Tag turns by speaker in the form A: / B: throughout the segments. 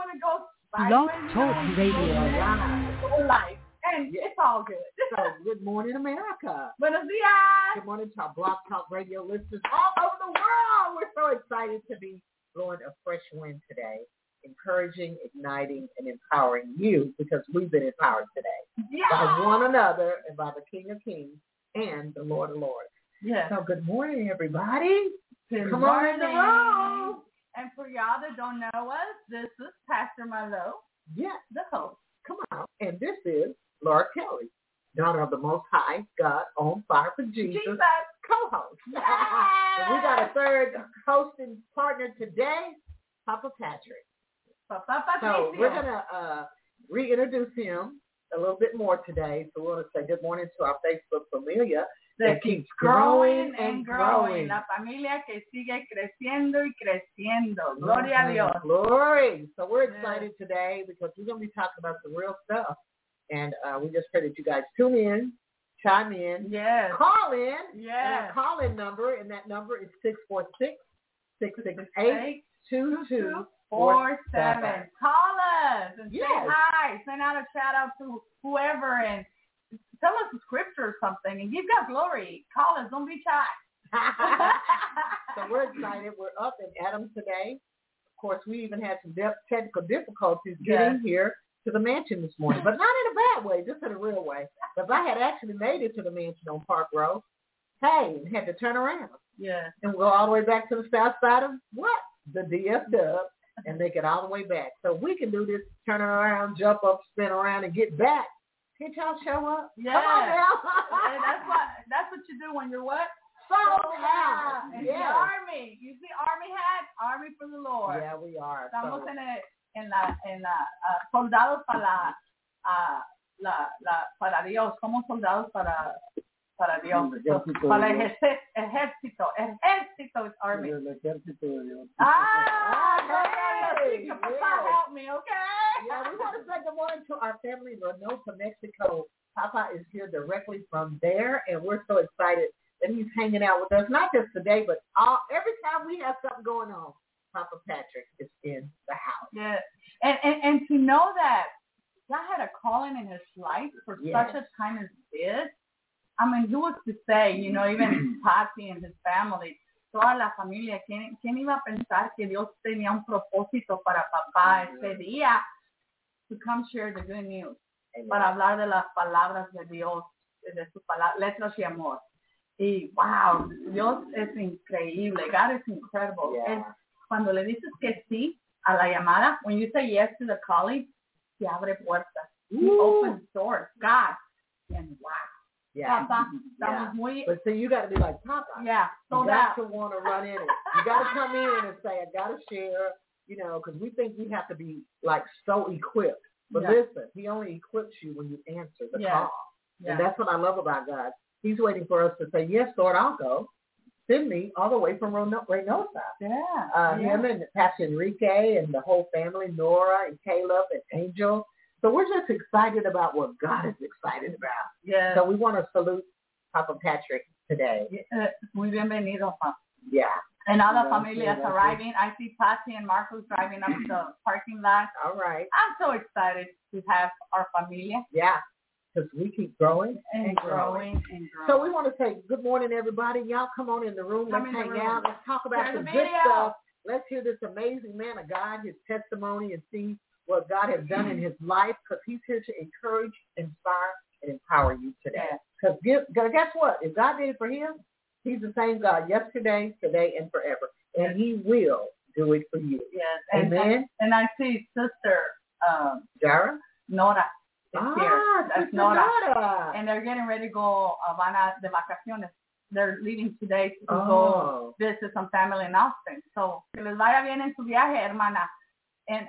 A: going to go
B: Blog Talk Radio.
A: Life. And it's all good.
C: So, good morning, America.
A: Buenos dias.
C: Good morning to our Blog Talk Radio listeners all over the world. We're so excited to be blowing a fresh wind today, encouraging, igniting, and empowering you because we've been empowered today by one another and by the King of Kings and the Lord of Lords.
A: Yes.
C: So, good morning, everybody.
A: Come on in the room. And for y'all that don't know us, this is Pastor Malo.
C: Yes.
A: The host.
C: Come on. And this is Laura Kelly, daughter of the Most High, God, on fire for Jesus. Co-host.
A: Yes.
C: And we got a third hosting partner today, Papa Patrick. So we're going to reintroduce him a little bit more today. So we want to say good morning to our Facebook familia that keeps growing and growing.
A: La familia que sigue creciendo y creciendo. Gloria a Dios.
C: Glory. So we're excited today because we're going to be talking about some real stuff. And we just pray that you guys tune in, chime in, call in.
A: Yes.
C: And our call-in number, and that number is 646-668-2247.
A: Call us and say hi. Send out a shout out to whoever and tell us a scripture or something and give God glory. Call us. Don't be shy.
C: So we're excited. We're up in Adams today. Of course, we even had some technical difficulties getting here to the mansion this morning, but not in a bad way, just in a real way. Because I had actually made it to the mansion on Park Road. Hey, had to turn around.
A: Yeah.
C: And go all the way back to the south side of what? The DF Dub, and make it all the way back. So we can do this, turn around, jump up, spin around, and get back. Can't y'all show up?
A: Yeah.
C: Come on now.
A: That's what you do when you're what?
C: Sold out.
A: And the army. You see army hat? Army for the Lord.
C: Yeah, we are.
A: Estamos en la soldados para para Dios. Somos soldados para Dios. Para el ejército. Ejército is army.
D: El ejército de Dios.
A: Help me, okay?
C: Yeah, we want to say good morning to our family in Reynosa, Mexico. Papa is here directly from there, and we're so excited that he's hanging out with us, not just today, but every time we have something going on, Papa Patrick is in the house.
A: Yeah, and to know that God had a calling in his life for such a time as this, I mean, who was to say, even Patty and his family, toda la familia, ¿quién iba a pensar que Dios tenía un propósito para papá ese día to come share the good news, para hablar de las palabras de Dios, de sus letras y amor. Y wow, Dios es increíble. God is incredible.
C: Yeah.
A: Cuando le dices que sí a la llamada, when you say yes to the calling, te abre puertas. He opens doors. God. And wow.
C: Yeah.
A: Papa, estamos muy...
C: But see, you got to be like Papa.
A: Yeah.
C: You got to want to run in it. You got to come in and say, I got to share, because we think we have to be like so equipped. But listen, he only equips you when you answer the call. Yeah. And that's what I love about God. He's waiting for us to say, yes, Lord, I'll go. Send me all the way from Reynosa.
A: Yeah.
C: Him and Pastor Enrique and the whole family, Nora and Caleb and Angel. So we're just excited about what God is excited about.
A: Yeah.
C: So we want to salute Papa Patrick today.
A: Muy bienvenido, Papa.
C: Yeah.
A: And all the familia is arriving. I see Patty and Marcos driving up the parking lot.
C: All right.
A: I'm so excited to have our familia.
C: Yeah. Because we keep growing
A: and growing.
C: So we want to say good morning, everybody. Y'all come on in the room. Let's hang out. Let's talk about some good stuff. Let's hear this amazing man of God, his testimony, and see what God has done in his life, because he's here to encourage, inspire, and empower you today. Because guess what? If God did it for him, he's the same God yesterday, today, and forever. And he will do it for you.
A: Yes.
C: Amen.
A: And I see Sister
C: Jara?
A: Nora. That's Nora.
C: And
A: And they're getting ready to go de vacaciones. They're leaving today to go visit some family in Austin. So, que les vaya bien en su viaje, hermana. And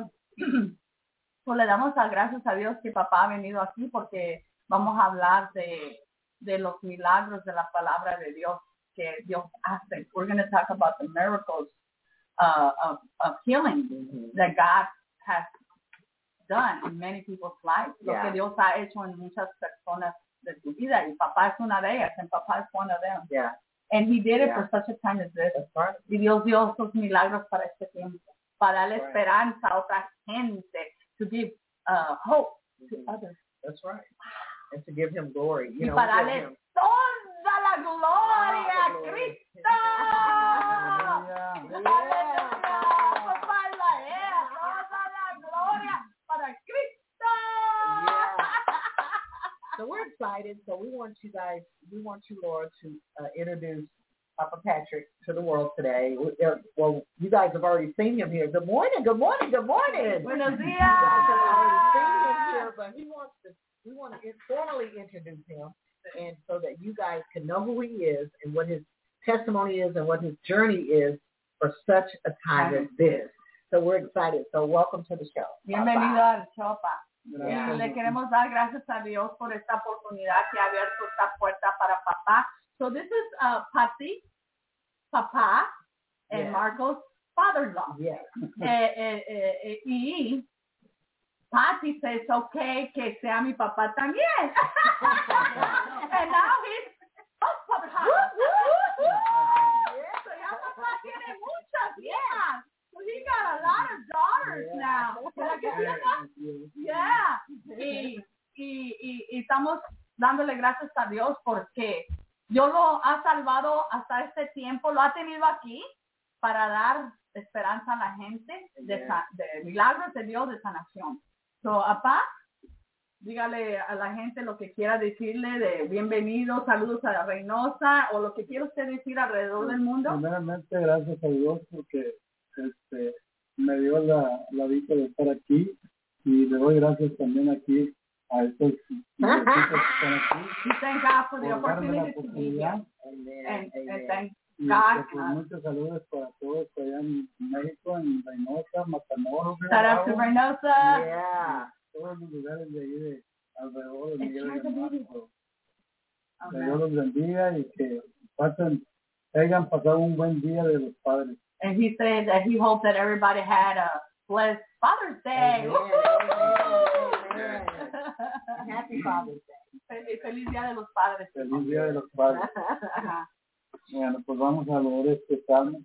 A: pues le damos las gracias a Dios que papá ha venido aquí porque vamos a hablar de los milagros de la palabra de Dios que Dios hace. We're going to talk about the miracles of healing that God has done in many people's lives. Lo que Dios ha hecho en muchas personas de tu vida. Y papá es una de ellas, and papá es one of them.
C: Yeah.
A: And he did it for such a time as this.
C: That's right.
A: Y Dios dio esos milagros para este tiempo. para darle esperanza a otra gente, to give hope to others.
C: That's right. And to give him glory. You know,
A: para darle toda la gloria a Cristo.
C: So we're excited. So we want you, Lord, to introduce Papa Patrick to the world today. Well, you guys have already seen him here. Good morning, good morning, good morning.
A: Buenos días.
C: You guys have already seen him here, but we want to formally introduce him, and so that you guys can know who he is and what his testimony is and what his journey is for such a time as this. So we're excited. So welcome to the show.
A: Bienvenido al show, Pa. Y le queremos dar gracias a Dios por esta oportunidad que ha abierto esta puerta para papá. So this is Patsy, Papa, and Marco's father-in-law.
C: Yes.
A: Y Patsy says, okay, que sea mi papá también. And now he's Papa. So ya papá tiene muchas hijas. So he got a lot of daughters now. Yeah. Y estamos dándole gracias a Dios porque Dios lo ha salvado hasta este tiempo, lo ha tenido aquí para dar esperanza a la gente de milagros de Dios, de sanación. So, papá, dígale a la gente lo que quiera decirle de bienvenido, saludos a la Reynosa o lo que quiera usted decir alrededor del mundo.
D: Primeramente, gracias a Dios porque me dio la dicha de estar aquí y le doy gracias también aquí a estos que están aquí.
A: Thank God for the opportunity to be here. And thank God.
D: Muchos saludos para todos allá en México, en Reynosa, Matamoros.
A: Shout out to Reynosa.
C: Yeah.
D: Todos los lugares de ahí de alrededor de Miguel de Marco. Que Dios los bendiga y que hayan pasado un buen día de los padres.
A: And he said that he hoped that everybody had a blessed Father's Day.
C: Amen. Happy Father's Day.
A: Feliz Día de los Padres.
D: Feliz Día de los Padres. Bueno, pues vamos a leer este salmo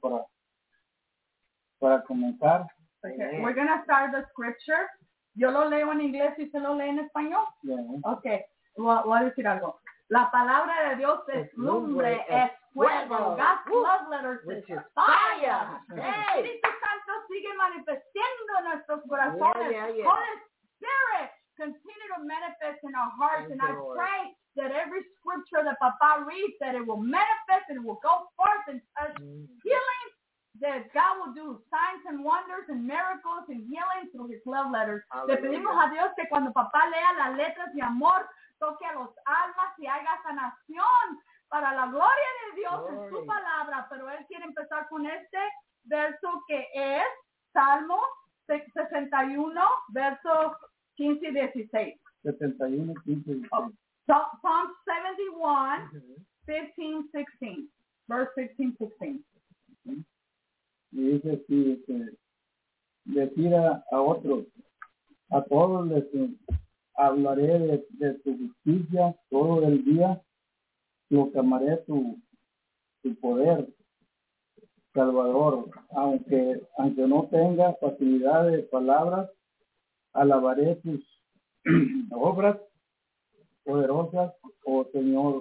D: para comenzar.
A: Okay. We're going to start the scripture. Yo lo leo en inglés y usted lo lee en español.
D: Yeah.
A: Okay. Voy a decir algo. La palabra de Dios es lumbre, es fuego. God's love letters is fire. Espíritu Santo sigue manifestando en nuestros corazones. Holy Spirit, continue to manifest in our hearts. And I pray that every scripture that Papa reads, that it will manifest and it will go forth and touch healing, that God will do signs and wonders and miracles and healing through his love letters. Le pedimos a Dios que cuando Papá lea las letras de amor, toque a los almas y haga sanación para la gloria de Dios en su palabra. Pero él quiere empezar con este verso que es Salmo 61, versos 15 y 16.
D: 71, 15 y 16.
A: Psalm 71, 15, 16. Verse 15, 16.
D: Y dice así, decir a otros, a todos les hablaré de tu justicia todo el día, proclamaré tu poder salvador, aunque no tenga facilidad de palabras, alabaré tus obras poderosas, oh Señor.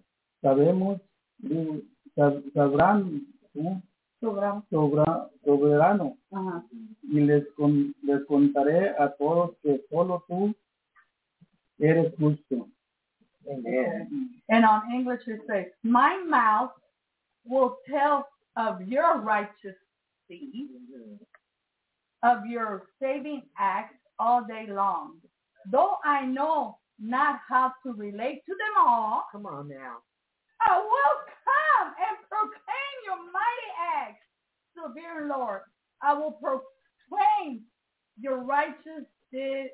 D: Sabrán soberano. Y les contaré a todos que solo tú eres justo.
C: Amen.
A: And on English it says, my mouth will tell of your righteous deeds, of your saving acts all day long. Though I know not how to relate to them all,
C: come on now,
A: I will come and proclaim your mighty acts. So, dear Lord, I will proclaim your righteous deeds,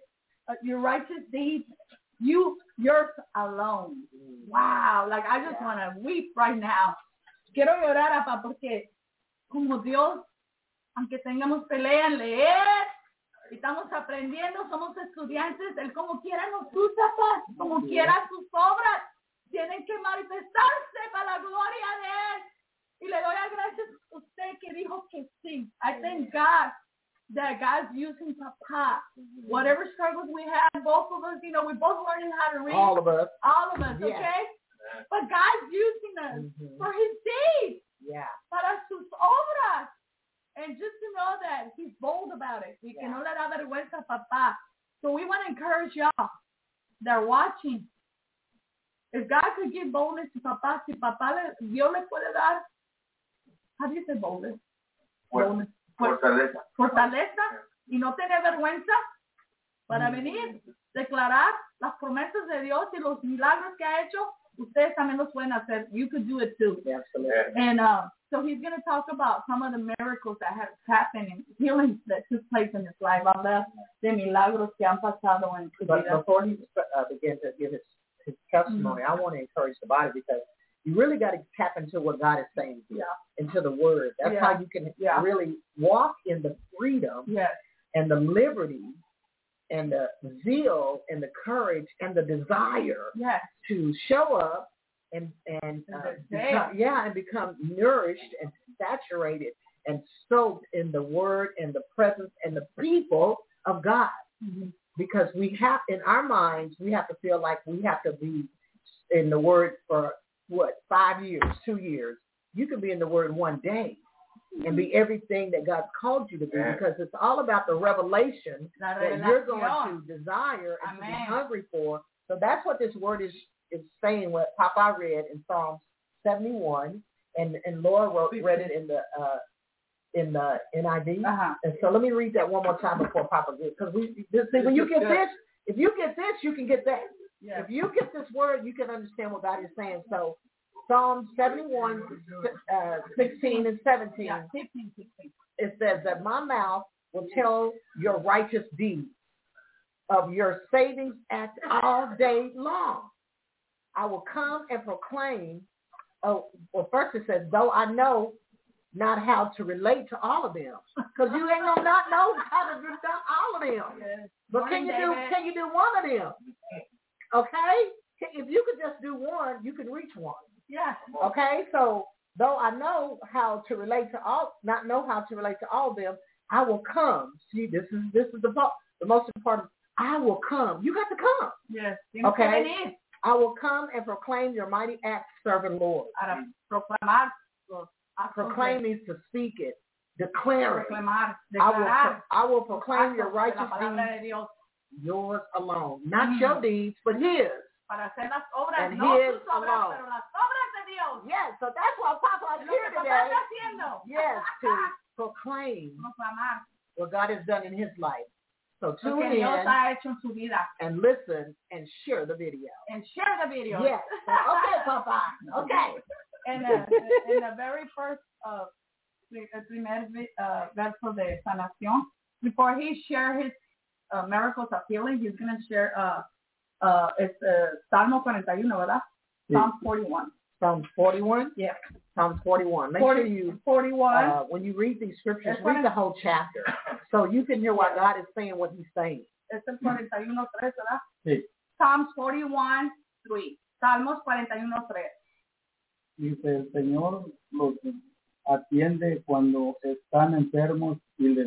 A: yours alone. Wow, like I just want to weep right now. Quiero llorar, papá, porque como Dios, aunque tengamos pelea en leer, y estamos aprendiendo, somos estudiantes, Él como quiera nos usa, papá, como quiera sus obras tienen que manifestarse para la gloria de Él. Y le doy las gracias a usted que dijo que sí. I thank God that God's using Papa. Whatever struggles we have, both of us, we're both learning how to read.
C: All of us,
A: yes. Okay? But God's using us for His deeds.
C: Yeah.
A: Para sus obras. And just to know that He's bold about it. Y que no le da vergüenza a Papa. So we want to encourage y'all that are watching. If God could give boldness to Papa, si Papa Dios le puede dar, how do you say boldness? Boldness. Fortaleza y no tener vergüenza para venir, declarar las promesas de Dios y los milagros que ha hecho, ustedes también los pueden hacer. You could do it too.
C: Absolutely.
A: And so he's going to talk about some of the miracles that have happened and healings that took place in his life. Hablar de milagros que han pasado en su vida.
C: But before he begins to give his testimony, I want to encourage the body because you really got to tap into what God is saying to you, into the Word. That's how you can really walk in the freedom and the liberty and the zeal and the courage and the desire to show up and become nourished and saturated and soaked in the Word and the presence and the people of God. Mm-hmm. Because we have, in our minds, we have to feel like we have to be in the Word for 5 years, 2 years. You can be in the Word one day and be everything that God's called you to be because it's all about the revelation that you're going to desire and to be hungry for. So that's what this word is saying, what Papa read in Psalms 71, and Laura read it in the NIV. And so let me read that one more time before Papa gets, because when you get this, if you get this, you can get that. Yeah. If you get this word, you can understand what God is saying. So Psalm 71, 16 and 17, 15, 16. It says that my mouth will tell your righteous deeds of your savings act all day long. I will come and proclaim. First it says, though I know not how to relate to all of them, because you ain't gonna not know how to do all of them. Yes. But can you do one of them? Okay? If you could just do one, you can reach one. Yeah. Okay? So though I know how to relate to all, not know how to relate to all of them, I will come. See, this is the most important. I will come. You got to come. Yes. Okay? I will come and proclaim your mighty acts, servant Lord. Proclaim means to speak it, declare it. I will proclaim your righteous deeds, yours alone. Not your deeds, but His. And His alone. Yes, so that's why Papa is here today. Yes, to proclaim what God has done in His life. So tune in and listen and share the video. Yes. Okay, Papa. Okay.
A: And the very first primer verso de sanación, before he shares his miracles of healing, he's going to share Salmo 41, ¿verdad? Psalm 41.
C: Psalm 41?
A: Yeah.
C: Psalm 41. Make sure you,
A: 41.
C: When you read these scriptures, read the whole chapter so you can hear what God is saying, what He's saying.
A: Es el 41:3, ¿verdad? Sí. Psalms 41:3. Salmos 41:3.
D: Dice, el Señor los atiende cuando están enfermos y les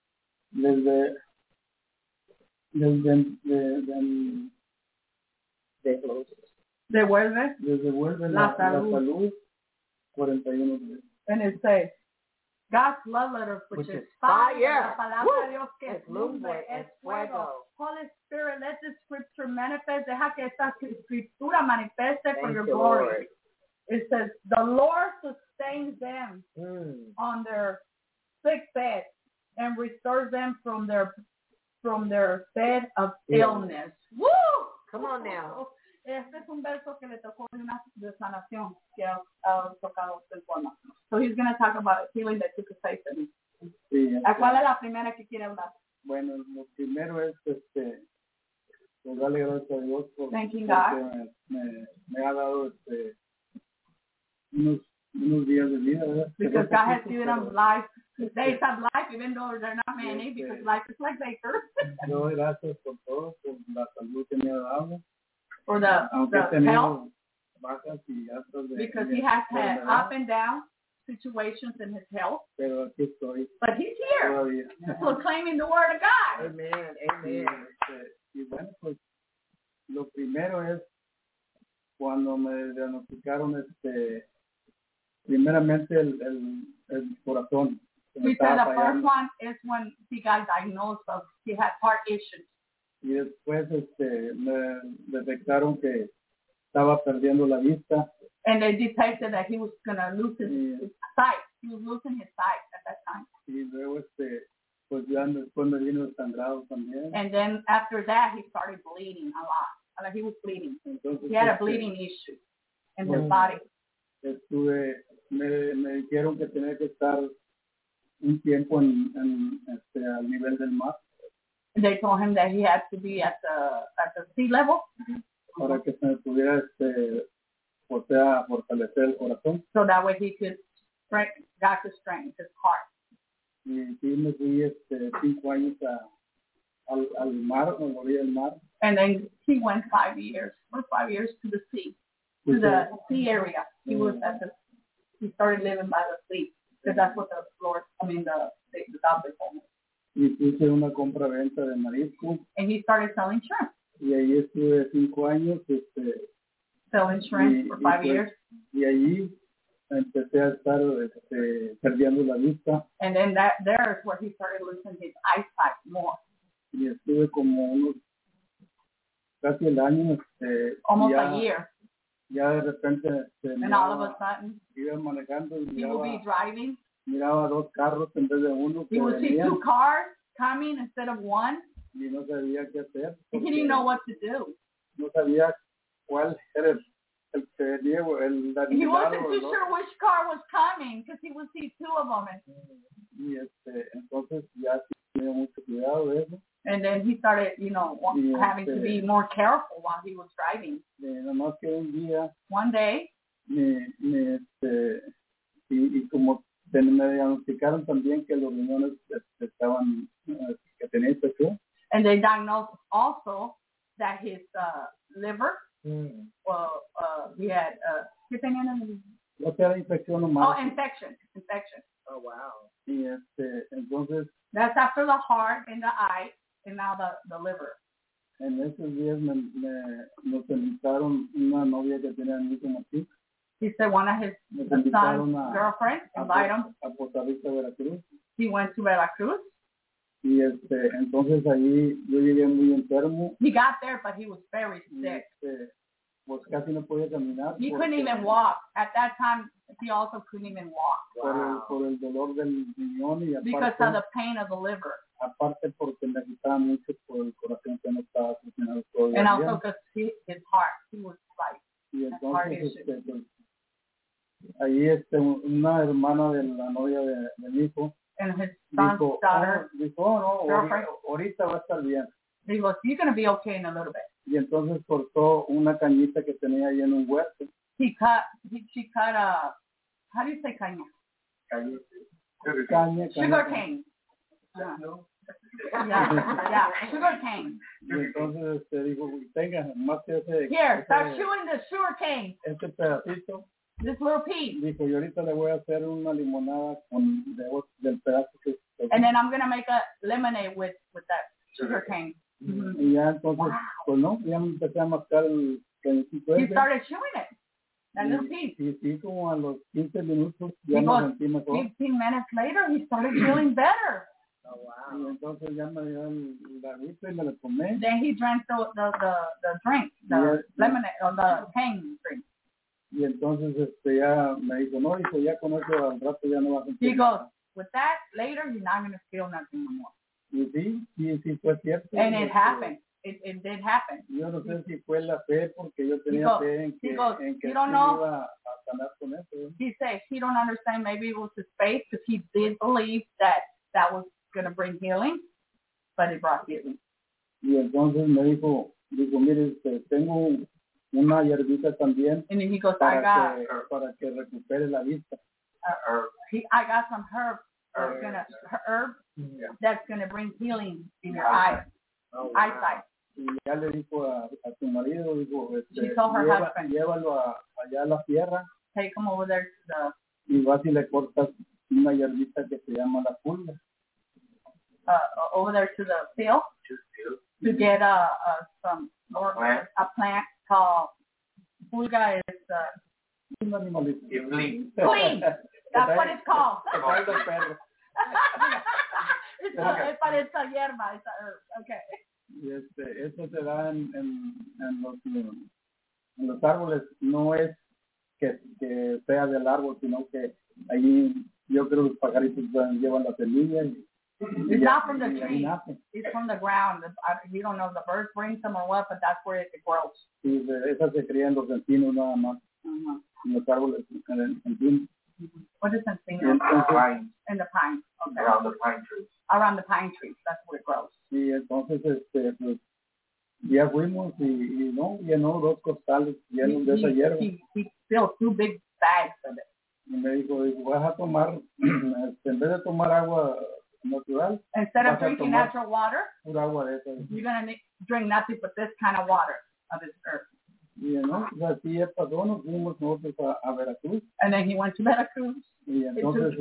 D: devuelve la salud. 41:3.
A: And it says, God's love letter, which is fire. La palabra de Dios que es lumbre, es fuego. Holy Spirit, let this scripture manifest. Deja que esta escritura manifeste for your glory. It says, the Lord sustains them on their sick bed and restores them from their bed of illness. Woo!
C: Come on now.
A: Este es un verso que le tocó de sanación que ha tocado el forma. So he's going to talk about a healing that took place in him. Sí, ¿cuál es la primera que quiere hablar?
D: Bueno, lo primero es darle gracias a Dios porque me ha dado unos días de vida, ¿verdad?
A: Because God has given them life, days of life, even though they're not many, because life is like Baker.
D: Yo gracias por todo, por la salud que me ha dado.
A: For the health,
D: bajas y altas
A: because he has had up and down situations in his health.
D: Pero aquí estoy.
A: But he's here,
D: Todavía.
A: proclaiming the word of God.
C: Amen. Amen.
D: Y bueno, pues lo primero es cuando me diagnosticaron primeramente el corazón.
A: He said the first one is when he got diagnosed of he had heart issues.
D: Y después me detectaron que estaba perdiendo la vista.
A: And they detected that he was going to lose his sight. He was losing his sight at that time.
D: Y luego pues ya después me vino el sangrado también.
A: And then after that he started bleeding a lot. Like he was bleeding.
D: Entonces,
A: he had a bleeding issue in his body.
D: Me dijeron que tenía que estar un tiempo al nivel del mar.
A: They told him that he had to be at the sea level.
D: Para que se me pudiera fortalecer el corazón.
A: So that way he could got to strengthen his heart.
D: Y sí me fui 5 años al mar, a la orilla del mar.
A: And then he went 5 years to the sea, to the sea area. He was he started living by the sea because that's what the doctor told him.
D: Y puse una compra-venta de marisco.
A: And he started selling shrimp.
D: Y ahí estuve 5 años.
A: Selling shrimp for 5 years.
D: Y allí empecé a estar perdiendo la vista.
A: And then there is where he started losing his eyesight more.
D: Y estuve como casi el año.
A: Almost a year.
D: Ya de repente
A: and all of a sudden
D: iba manejando y
A: he would be driving.
D: Miraba 2 carros en vez de uno.
A: He would see 2 cars coming instead of one.
D: Y no sabía qué hacer.
A: He didn't know what to do.
D: No sabía cuál era el que venía,
A: he wasn't too sure which car was coming because he would see 2 of them.
D: Y entonces ya tenía mucho cuidado de eso.
A: And then he started, having to be more careful while he was driving.
D: Nada más que un día.
A: One day.
D: Y como me diagnosticaron también que los riñones estaban, que tenía infección.
A: And they diagnosed also that his liver, he had, ¿qué tenía en el?
D: No era infección nomás.
A: Oh, infection.
C: Oh, wow.
D: Y entonces.
A: That's after the heart and the eye, and now the liver.
D: En esos días nos invitaron una novia que tenía mi hijo Martín.
A: He said one of his son's girlfriends invited him.
D: A Puerto Rico, Veracruz.
A: He went to Veracruz.
D: Y entonces ahí yo llegué muy enfermo.
A: He got there, but he was very sick.
D: Pues casi no podía caminar.
A: He couldn't even walk. At that time, he also couldn't even walk.
D: Wow. Por el dolor del riñón y aparte.
A: Because of the pain of the liver.
D: Aparte porque necesitaba mucho por el corazón que no estaba funcionando todavía.
A: And also because his heart, he was like.
D: Y entonces ahí una hermana de la novia de mi hijo.
A: And his son's daughter.
D: Dijo, no, ahorita va a estar bien.
A: He goes, you're going to be okay in a little bit.
D: Y entonces cortó una cañita que tenía ahí en un huerto.
A: She cut how do you say caña?
D: Caña.
A: Sugar cane. Yeah, sugar cane.
D: Y entonces dijo, tenga, más que ese.
A: Here, start chewing the sugar cane.
D: Este pedacito.
A: This little piece.
D: Dijo, y ahorita le voy a hacer una limonada del pedazo que.
A: And then I'm going to make a lemonade with that sugar cane.
D: Mm-hmm. Y ya entonces, pues no, ya me empecé a mascar el cañicito.
A: He started chewing it, that little piece.
D: Y sí, como a los 15 minutos ya me sentí mejor.
A: 15 minutes later, he started feeling better.
C: Oh, wow.
D: Y entonces ya me dio el garrito y me lo tomé.
A: Then he drank the drink, the lemonade, or the cane drink.
D: Y entonces ya me dijo, no, ya con eso al rato ya no va a sentir.
A: He goes, with that, later, you're not going to feel nothing no more.
D: Y sí fue cierto.
A: And it happened. It did happen.
D: Yo no sé si fue la fe, porque yo tenía fe en que
A: iba
D: a sanar con eso.
A: He said he don't understand, maybe it was his faith, because he did believe that was going to bring healing, but it brought healing.
D: Y entonces me dijo, mire, tengo una hierbita también.
A: And he goes,
D: para que recupere la vista.
A: I got some herb that's gonna bring healing in your eyes, eyesight.
D: Y ya le dijo a su marido,
A: she told her husband,
D: llévalo allá a la sierra.
A: Take him over there
D: y vas y le cortas una hierbita que se llama la pulga.
A: Over there to the field to get some a plant called pulga is
D: Un animalito.
A: clean. That's what it's called. It's a hierba, it's a herb. Okay.
D: Y eso se da en los árboles. No es que sea del árbol, sino que allí yo creo que los pajaritos llevan la semilla y
A: it's not from the tree. It's from the ground. You don't know if the birds bring some or what, but that's where it grows.
D: Sí, esas se crían los encinos nada más. En los árboles, en el encino.
A: What is encino? In the pine. Okay.
E: Around the pine trees.
A: Around the pine trees, that's where it grows.
D: Sí, entonces, pues, ya fuimos y no, llenó 2 costales llenos de esa hierba.
A: He filled 2 big bags of it.
D: Y me dijo, vas a tomar, en vez de tomar agua natural,
A: instead of drinking natural water,
D: pura agua de esa.
A: You're going to drink nothing but this kind of water of this earth.
D: Y no, pues así pasó, nos fuimos nosotros a Veracruz.
A: And then he went to Veracruz.
D: Y entonces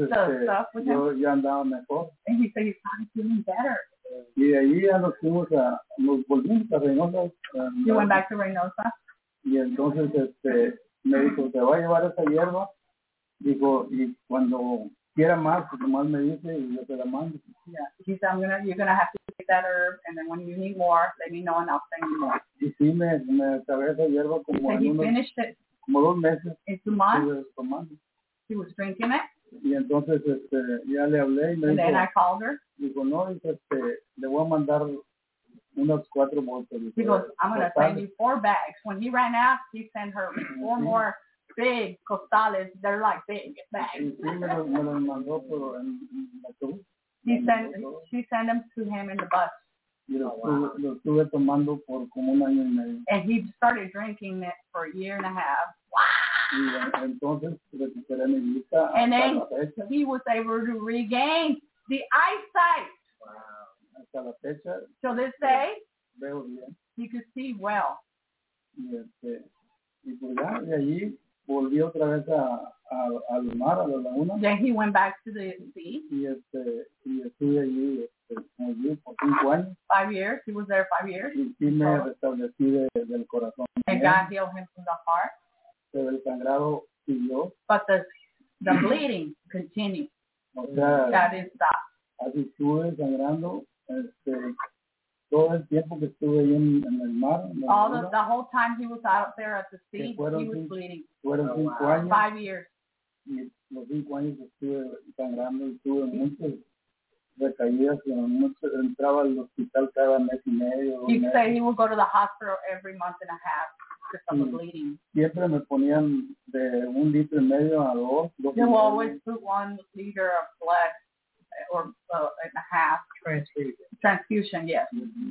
D: yo ya andaba mejor.
A: And he said he started feeling better.
D: Y de ahí ya nos volvimos a Reynosa.
A: You went back to Reynosa.
D: Y entonces me dijo, te va a llevar esa hierba. Dijo, y cuando quiera más, pues nomás me dice y yo te la mando.
A: Yeah, he said, you're gonna have to take that herb, and then when you need more, let me know and I'll send you more.
D: Y sí, me acabé esa hierba como
A: en
D: como 2 meses.
A: In 2 months. He was drinking it.
D: Y entonces ya le hablé y me dijo,
A: then I called her.
D: Dijo, no, dice, le voy a mandar unas 4 bolsas.
A: He goes, I'm going to send you 4 bags. When he ran out, he sent her 4 more big costales. They're like big bags.
D: Sí, me los mandó en la cruz.
A: She sent them to him in the bus.
D: Y los estuve tomando por como 1 año y medio.
A: And he started drinking it for a year and a half.
D: Y entonces recuperé mi vista.
A: And then he was able to regain the eyesight.
D: Wow. Hasta la fecha.
A: So this day,
D: veo bien.
A: He could see well.
D: Y pues ya de allí volví otra vez al mar, a la laguna.
A: Then he went back to the sea.
D: Y estuve allí por 5 años.
A: 5 years. He was there 5 years.
D: Y sí me restablecí del corazón.
A: And God healed him from the heart.
D: Pero el sangrado siguió.
A: But the bleeding continued.
D: O sea,
A: that didn't stop.
D: Así estuve sangrando todo el tiempo que estuve ahí en el mar.
A: The whole time he was out there at the sea, he was bleeding.
D: Fueron 5 años.
A: 5 years.
D: Y los 5 años estuve sangrando y tuve muchas recaídas. Entraba al hospital cada mes y medio.
A: He said he would go to the hospital every month and a half because of the bleeding.
D: Siempre me ponían de 1,5 litros a 2.
A: They will always put 1 liter of blood or and a half. Transfusion, yes.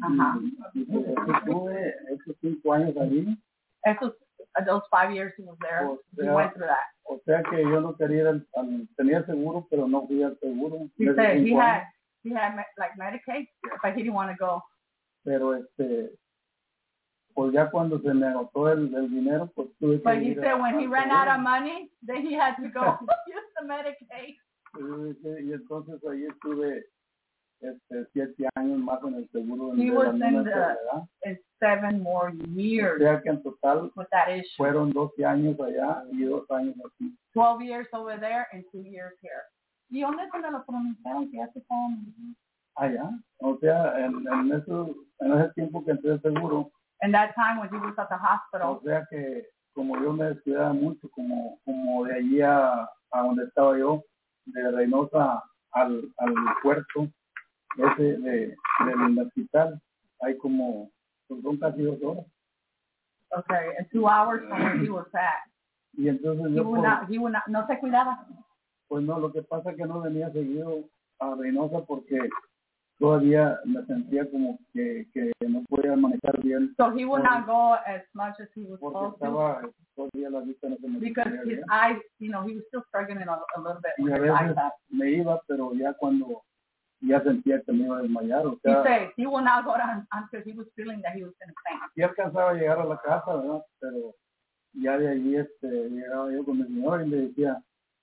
D: Estuve esos 5 años allí.
A: Those 5 years he was there, he went through that.
D: O sea que yo no quería tenía seguro, pero no fui al seguro.
A: He said he had like Medicaid, but he didn't want to go.
D: Pero pues ya cuando se me agotó el dinero, pues tuve que
A: But he said when he ran out of money, then he had to go use the Medicaid.
D: Y entonces ahí estuve 7 años más en el seguro.
A: He was in 7 more years.
D: O sea que en total
A: with that issue.
D: Fueron 12 años allá y 2 años aquí.
A: 12 years over there and 2 years here. ¿Y dónde se me lo pronunciaron? Que ya se estaban
D: allá. O sea, en ese tiempo que entré al seguro.
A: In that time when he was at the hospital.
D: O sea que como yo me descuidaba mucho, como de allí a donde estaba yo, de Reynosa al puerto ese del hospital, hay como, pues son casi 2 horas.
A: Okay, and 2 hours from where he was at.
D: Y entonces
A: no se cuidaba.
D: Pues no, lo que pasa es que no venía seguido a Reynosa porque todavía me sentía como que no podía manejar bien.
A: So he would not go as much as he was supposed to.
D: Todavía la vista no se me
A: because his
D: bien.
A: eyes, he was still struggling a little bit.
D: Y a veces me iba, pero ya cuando ya sentía que me iba a desmayar. O sea,
A: he said he will not go down until he was feeling that he was going to faint.
D: Sí alcanzaba a llegar a la casa, ¿verdad? Pero ya de allí llegaba yo con mi señor y le decía,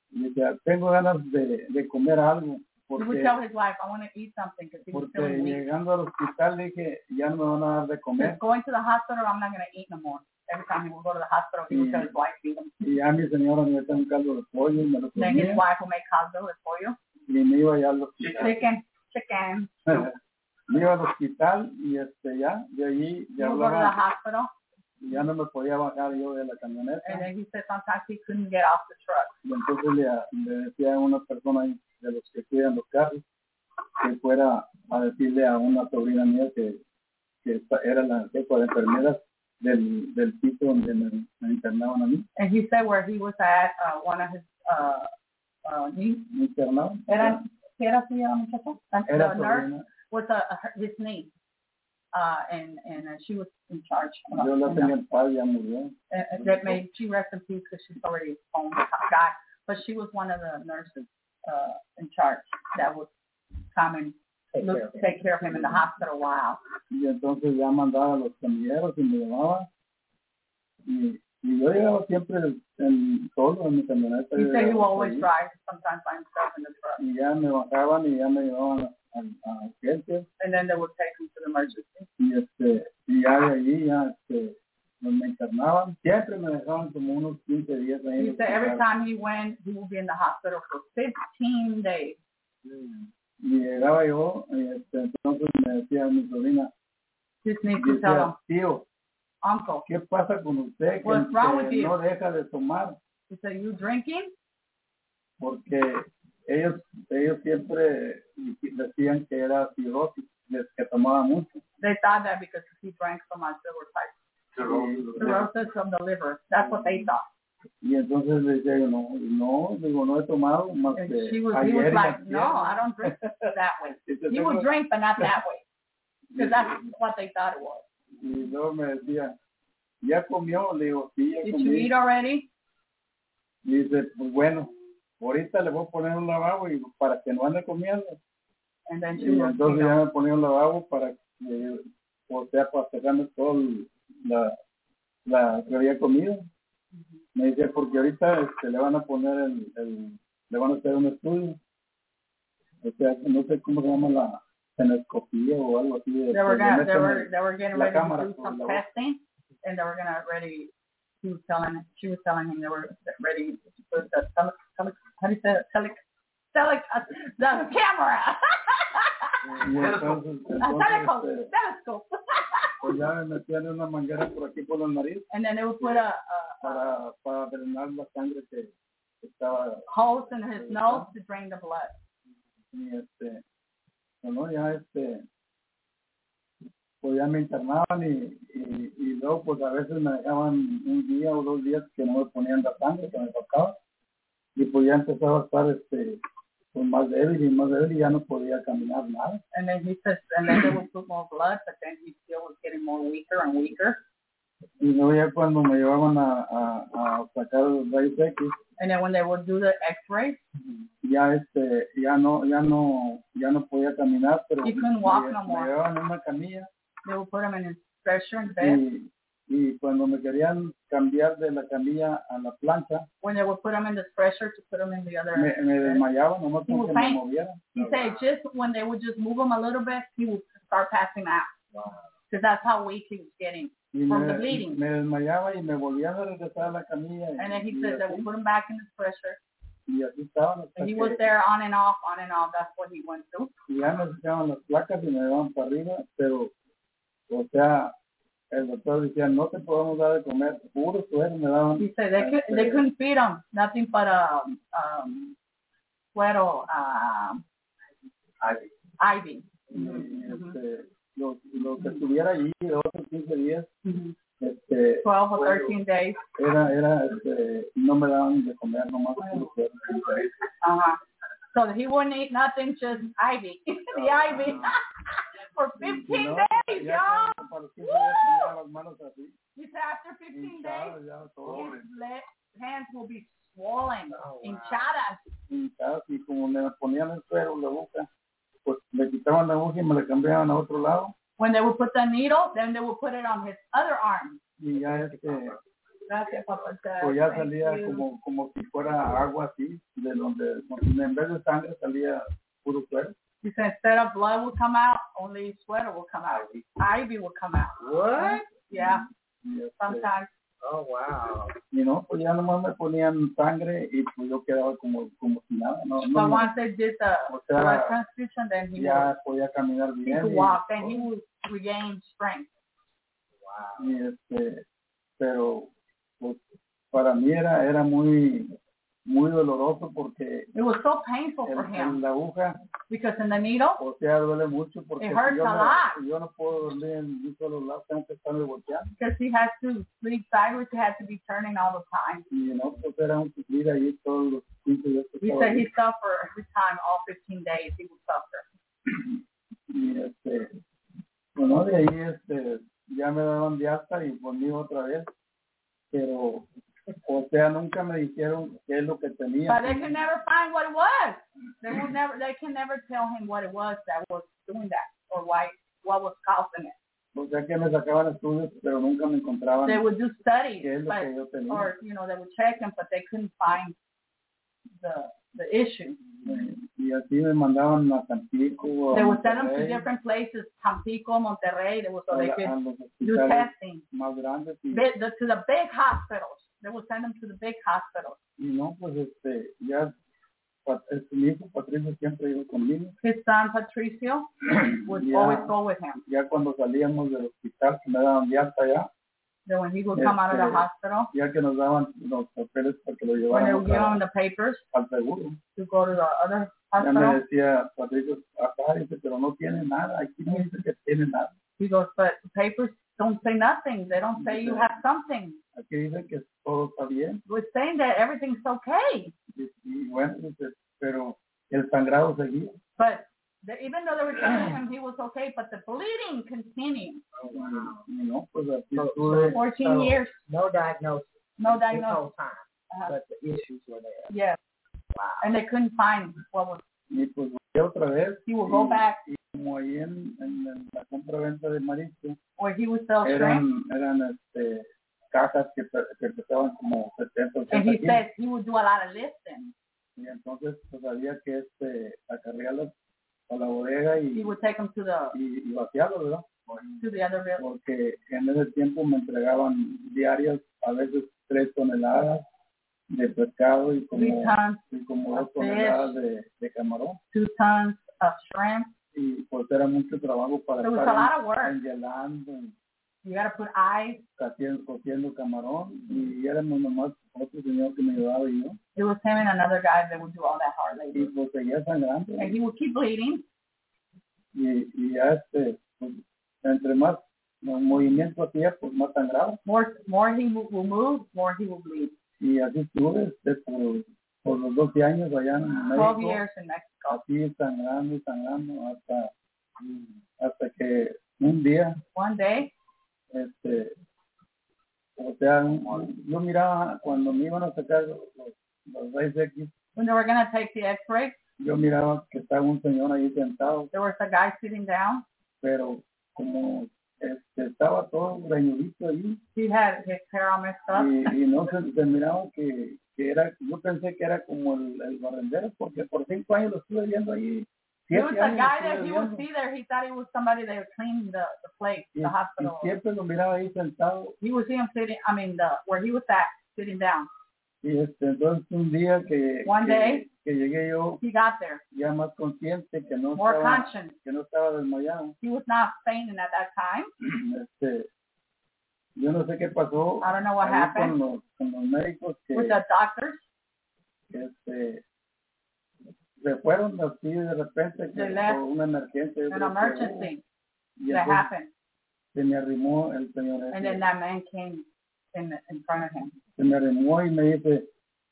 D: Dice, tengo ganas de comer algo.
A: He would tell his wife, I want to eat something because he was
D: Porque
A: feeling weak.
D: llegando al hospital dije, ya no me van a dar de comer.
A: Going to the hospital, I'm not going to eat no more. Every time he would go to the hospital, he would tell his wife to eat them.
D: Y ya mi señora me metía un caldo de pollo y me lo
A: Then his
D: comía.
A: wife will make caldo de pollo.
D: Y me iba ya al hospital.
A: Chicken.
D: Me iba al hospital y ya, de allí ya
A: He would go to the
D: hablaba.
A: hospital.
D: Ya no me podía bajar yo de la camioneta.
A: And then he said sometimes he couldn't get off the truck.
D: Y entonces le decía a una persona ahí de los que cuidan los carros que fuera a decirle a una sobrina mía que era la jefa de enfermeras del piso donde me internaban a mí.
A: And he said where he was at, one of his niece.
D: ¿Me internaban?
A: Era así la muchacha?
D: Era
A: The nurse
D: sobrina.
A: was his niece. And she was in charge.
D: Yo la tenía en paz, ya murió.
A: That made she rest in peace because she's already home with God. But she was one of the nurses in charge that would come and take care of him in the hospital while.
D: Y entonces ya mandaba a los camilleros y me llevaba. Y yo llegaba siempre solo en mi camioneta.
A: He said he will always drive, sometimes by himself in the truck.
D: Y ya me bajaban y ya me llevaban a urgencias.
A: And then they would take him to the emergency.
D: Y ya de allí ya me internaban. Siempre me dejaban como unos 15 días ahí.
A: He said every time he went, he would be in the hospital for 15 days.
D: Y llegaba yo, entonces me decía mi sobrina,
A: His niece would tell him,
D: tío,
A: Uncle,
D: ¿qué pasa con usted
A: what's wrong with you?
D: No deja de tomar?
A: He said, you drinking?
D: Porque ellos siempre decían que era cirrosis, que tomaba mucho.
A: They thought that because he drank so much, there were cirrhosis of the liver. That's what they thought.
D: Y entonces le decía yo, no he tomado más
A: And
D: que
A: he was
D: ayer.
A: like, no, I don't drink that way. He would drink, but not that way. Because that's what they thought it was.
D: Y luego me decía, ¿ya comió? Le digo, sí, ya
A: Did
D: comí.
A: you eat already?
D: Y dice, pues bueno, ahorita le voy a poner un lavabo y para que no ande comiendo.
A: And then she
D: Y
A: was,
D: entonces ya me ponía un lavabo para sacarme todo la que había comido. Me decía, porque ahorita le van a poner le van a hacer un estudio. O sea, no sé cómo se llama la endoscopía o algo así.
A: they were getting ready
D: cámara,
A: to do some testing, and they were gonna ready. She was telling him they were ready to put the how do you say it? The camera.
D: Y entonces,
A: Telescope.
D: pues ya me metían una manguera por aquí por la nariz.
A: And then they would put
D: para drenar la sangre que estaba.
A: holes in his nose to drain the blood.
D: Y bueno, ya pues ya me internaban y luego pues a veces me dejaban un día o 2 días que no me ponían la sangre que me tocaba y pues ya empezaba a estar pues más débil y ya no podía caminar nada.
A: And then he says, and then they would put more blood, but then he still was getting more weaker and weaker.
D: Y luego ya cuando me llevaban a sacar los rayos X,
A: And then when they would do the X-ray,
D: ya ya no podía caminar, pero
A: he couldn't walk no
D: me
A: more.
D: llevaban en una camilla.
A: They would put him in his stretcher in bed.
D: Y cuando me querían cambiar de la camilla a la plancha,
A: When they would put him in the stretcher to put him in the other.
D: me desmayaba, nomás
A: He
D: con
A: would
D: que me
A: faint.
D: moviera.
A: He said just when they would just move him a little bit, he would start passing out. Because that's how weak he was getting
D: Y
A: from the bleeding.
D: me desmayaba y me volvían a regresar a la camilla.
A: And then he said they would put him back in the stretcher.
D: Y así estaban hasta
A: And he
D: que
A: was there on and off. That's what he went through.
D: ya me sacaban las placas y me llevaban para arriba, pero, o sea, el doctor decía, no te podemos dar de comer, puro suero me daban.
A: He said they couldn't feed him nothing but suero, ivy.
D: Lo que estuviera allí de otros 15 días,
A: 12 or 13 days.
D: era no me daban de comer nomás puro suero.
A: So he wouldn't eat nothing, just ivy. The ivy. For 15 days, y'all. He said after 15 days, his hands will be swollen, hinchadas.
D: Y como me ponían el suero en la boca, pues me quitaban la boca y me la cambiaban a otro lado.
A: When they would put the needle, then they would put it on his other arm.
D: Y ya
A: Gracias, Papa.
D: Pues ya salía como si fuera agua así, de donde en vez de sangre salía puro suero.
A: He said instead of blood will come out, only sweater will come out. Ivy will come out.
C: What?
A: Yeah. Sometimes.
C: Oh, wow.
D: Y no, pues ya nomás me ponían sangre y pues yo quedaba como si nada.
A: But once they did the blood transfusion, then he
D: ya podía caminar bien.
A: He could walk, then he would regain strength.
C: Wow.
D: Y pero pues para mí era muy doloroso porque
A: it was so painful for him.
D: La aguja,
A: because in the needle,
D: o sea, duele mucho porque
A: it hurts a lot.
D: Yo no puedo dormir en un solo lado, tengo que estarme volteando.
A: Because he has to sleep sideways, he has to be turning all the time.
D: Y no, pues era un sufrir ahí todos los 15 días.
A: He said he suffered every time, all 15 days he would suffer.
D: Y bueno, de ahí ya me daban de alta y volví otra vez, pero o sea, nunca me dijeron qué es lo que tenía.
A: But they can never find what it was. They can never tell him what it was that was doing that or what was causing it.
D: O sea que me sacaban estudios, pero nunca me encontraban.
A: They would do studies,
D: qué es lo que yo tenía.
A: or they would check him, but they couldn't find the issue.
D: Y así me mandaban a Tampico.
A: They would send them to different places, Tampico, Monterrey, so they could do testing.
D: Más grandes y,
A: to the big hospitals. They would send them to the big hospitals.
D: Y no, pues ya mi hijo Patricio siempre iba conmigo.
A: His son Patricio would always go with him.
D: Ya cuando salíamos del hospital, que me daban de alta ya.
A: Then when he would come out of the hospital,
D: ya que nos daban los papeles para que lo
A: when they would
D: lleváramos
A: give him the papers
D: al seguro,
A: to go to the other
D: ya me
A: hospital,
D: decía Patricio, acá dice, pero no tiene nada, aquí no dice que tiene nada.
A: he goes, but the papers don't say nothing. They don't say you have something.
D: Aquí dice que todo está bien.
A: We're saying that everything's okay.
D: Y bueno, dice, pero el sangrado seguía.
A: But even though they were telling him he was okay, but the bleeding continued.
D: Y no, pues así
C: So
A: 14 years.
C: No diagnosis.
A: No
C: This
A: diagnosis.
C: whole time. But the issues were there.
A: Yes.
C: Wow.
A: And they couldn't find what was.
D: Y pues volví otra vez.
A: He would go back.
D: Y como ahí en la compra-venta de marisco,
A: where he would sell shrimp.
D: eran cajas que pesaban como 70, 80
A: and he
D: kilos.
A: said he would do a lot of lifting.
D: Y entonces pues había que acarrearlas a la bodega
A: He would take them to
D: y vaciarlos, ¿verdad?
A: to the other building.
D: Porque en ese tiempo me entregaban diarias a veces 3 toneladas de pescado y
A: 3 tons
D: como 2
A: of
D: toneladas de camarón.
A: 2 tons of shrimp.
D: Y pues era mucho trabajo para
A: There was a lot of work.
D: enhielando,
A: You got to put ice.
D: cociendo camarón, y éramos nomás otro señor que me ayudaba y yo.
A: It was him and another guy that would do all that hard labor.
D: Y pues seguía sangrando.
A: And he would keep bleeding.
D: Y ya pues, entre más movimiento hacía, pues más sangraba.
A: More he will move, more he will bleed.
D: Y así estuve por los 12 años allá en México.
A: 12 years in Mexico.
D: Así sangrando hasta que un día,
A: One day,
D: o sea, yo miraba cuando me iban a sacar los rayos X,
A: when they were going to take the x-ray,
D: yo miraba que estaba un señor ahí sentado,
A: there was a guy sitting down.
D: pero como estaba todo greñudito ahí.
A: He had his hair all messed up.
D: Y no se miraba que era, yo pensé que era como el barrendero, porque por 5 años lo estuve viendo ahí.
A: It was a guy that he would see there. He thought it was somebody that was cleaning the place, the hospital.
D: Y siempre lo miraba ahí sentado.
A: He would see him sitting, where he was sitting down.
D: Y entonces un día
A: One day,
D: que llegué yo,
A: he got there,
D: ya más consciente, que no
A: more conscious.
D: estaba desmayado.
A: He was not fainting at that time.
D: Yo no sé qué pasó.
A: I don't know what happened
D: con los médicos que
A: with the doctors.
D: Se fueron así de repente por una emergencia.
A: An emergency
D: Y
A: that happened.
D: Se me arrimó el señor.
A: And then that man came in front of him.
D: Se me arrimó y me dice,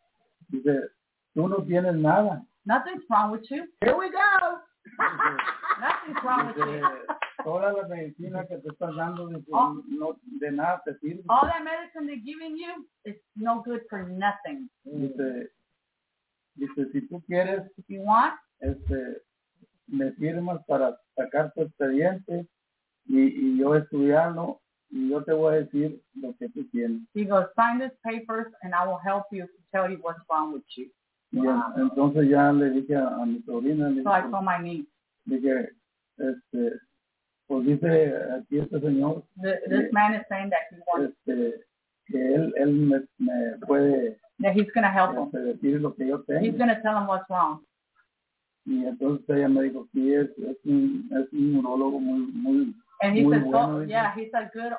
D: tú no tienes nada.
A: Nothing's wrong with you.
C: Here we go.
A: Nothing's wrong with you.
D: Toda la medicina que te estás dando no, de nada te sirve.
A: All that medicine they're giving you is no good for nothing.
D: Dice, si tú quieres,
A: if you want,
D: me firmas para sacar tu expediente y yo estudiarlo y yo te voy a decir lo que tú tienes.
A: He goes, sign these papers and I will help you to tell you what's wrong with you.
D: Y entonces ya le dije a mi sobrina,
A: So I told my niece.
D: Dije, pues dice aquí este señor.
A: This man is saying that he wants.
D: Que él me puede.
A: That he's going to help him.
D: Decir lo que yo tengo.
A: He's going to tell him what's wrong.
D: Y entonces ella me dijo, sí, es un urologo muy
A: and he
D: muy
A: said,
D: bueno,
A: yeah, he's a good,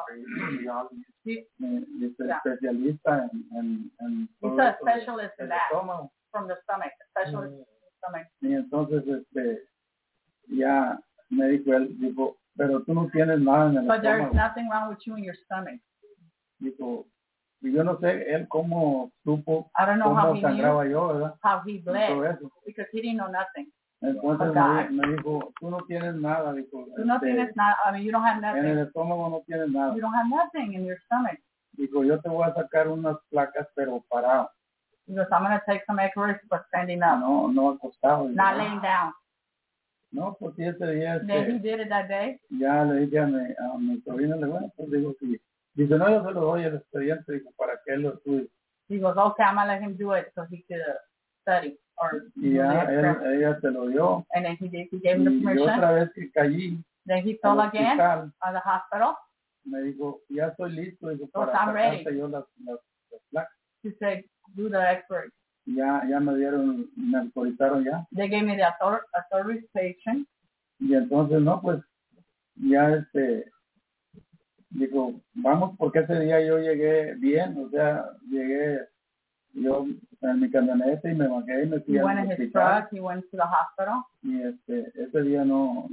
D: especialista en
A: he's a specialist in that, from the stomach, specialist in the stomach.
D: Y entonces, ya me dijo él, dijo, pero tú no tienes nada en el
A: But
D: estómago.
A: there's nothing wrong with you in your stomach.
D: Dijo, y yo no sé él cómo supo,
A: I don't know
D: cómo
A: how he
D: sangraba
A: knew,
D: yo, ¿verdad?
A: how he bled,
D: Eso.
A: because he didn't know nothing.
D: Entonces me dijo, tú no tienes nada, dijo.
A: Tú no tienes nada, I mean, you don't have nothing.
D: En el estómago no tienes nada.
A: You don't have nothing in your stomach.
D: Dijo, yo te voy a sacar unas placas, pero parado.
A: Because I'm going to take some x-rays, but standing up.
D: No acostado.
A: Not laying down.
D: No, pues sí, ese día.
A: Then he did it that day.
D: Ya le dije a mi sobrina, bueno, pues digo, sí. Dice, no, yo se lo doy el expediente, dijo, para que él lo estudie.
A: He goes, okay, I'm going to let him do it so he could study.
D: Y ya ella se lo dio.
A: And then he gave him the permission.
D: Y otra vez que caí.
A: Then he fell again at the hospital.
D: Me dijo, ya estoy listo, dijo,
A: so
D: para
A: sacarte
D: yo las placas.
A: He said, do the x-ray.
D: Ya me autorizaron ya.
A: They gave me the authorization.
D: Y entonces, no, pues, ya dijo, vamos, porque ese día yo llegué bien, o sea, llegué yo en mi camioneta y me bajé y me fui
A: al hospital. His truck, he went to the hospital.
D: Y ese día no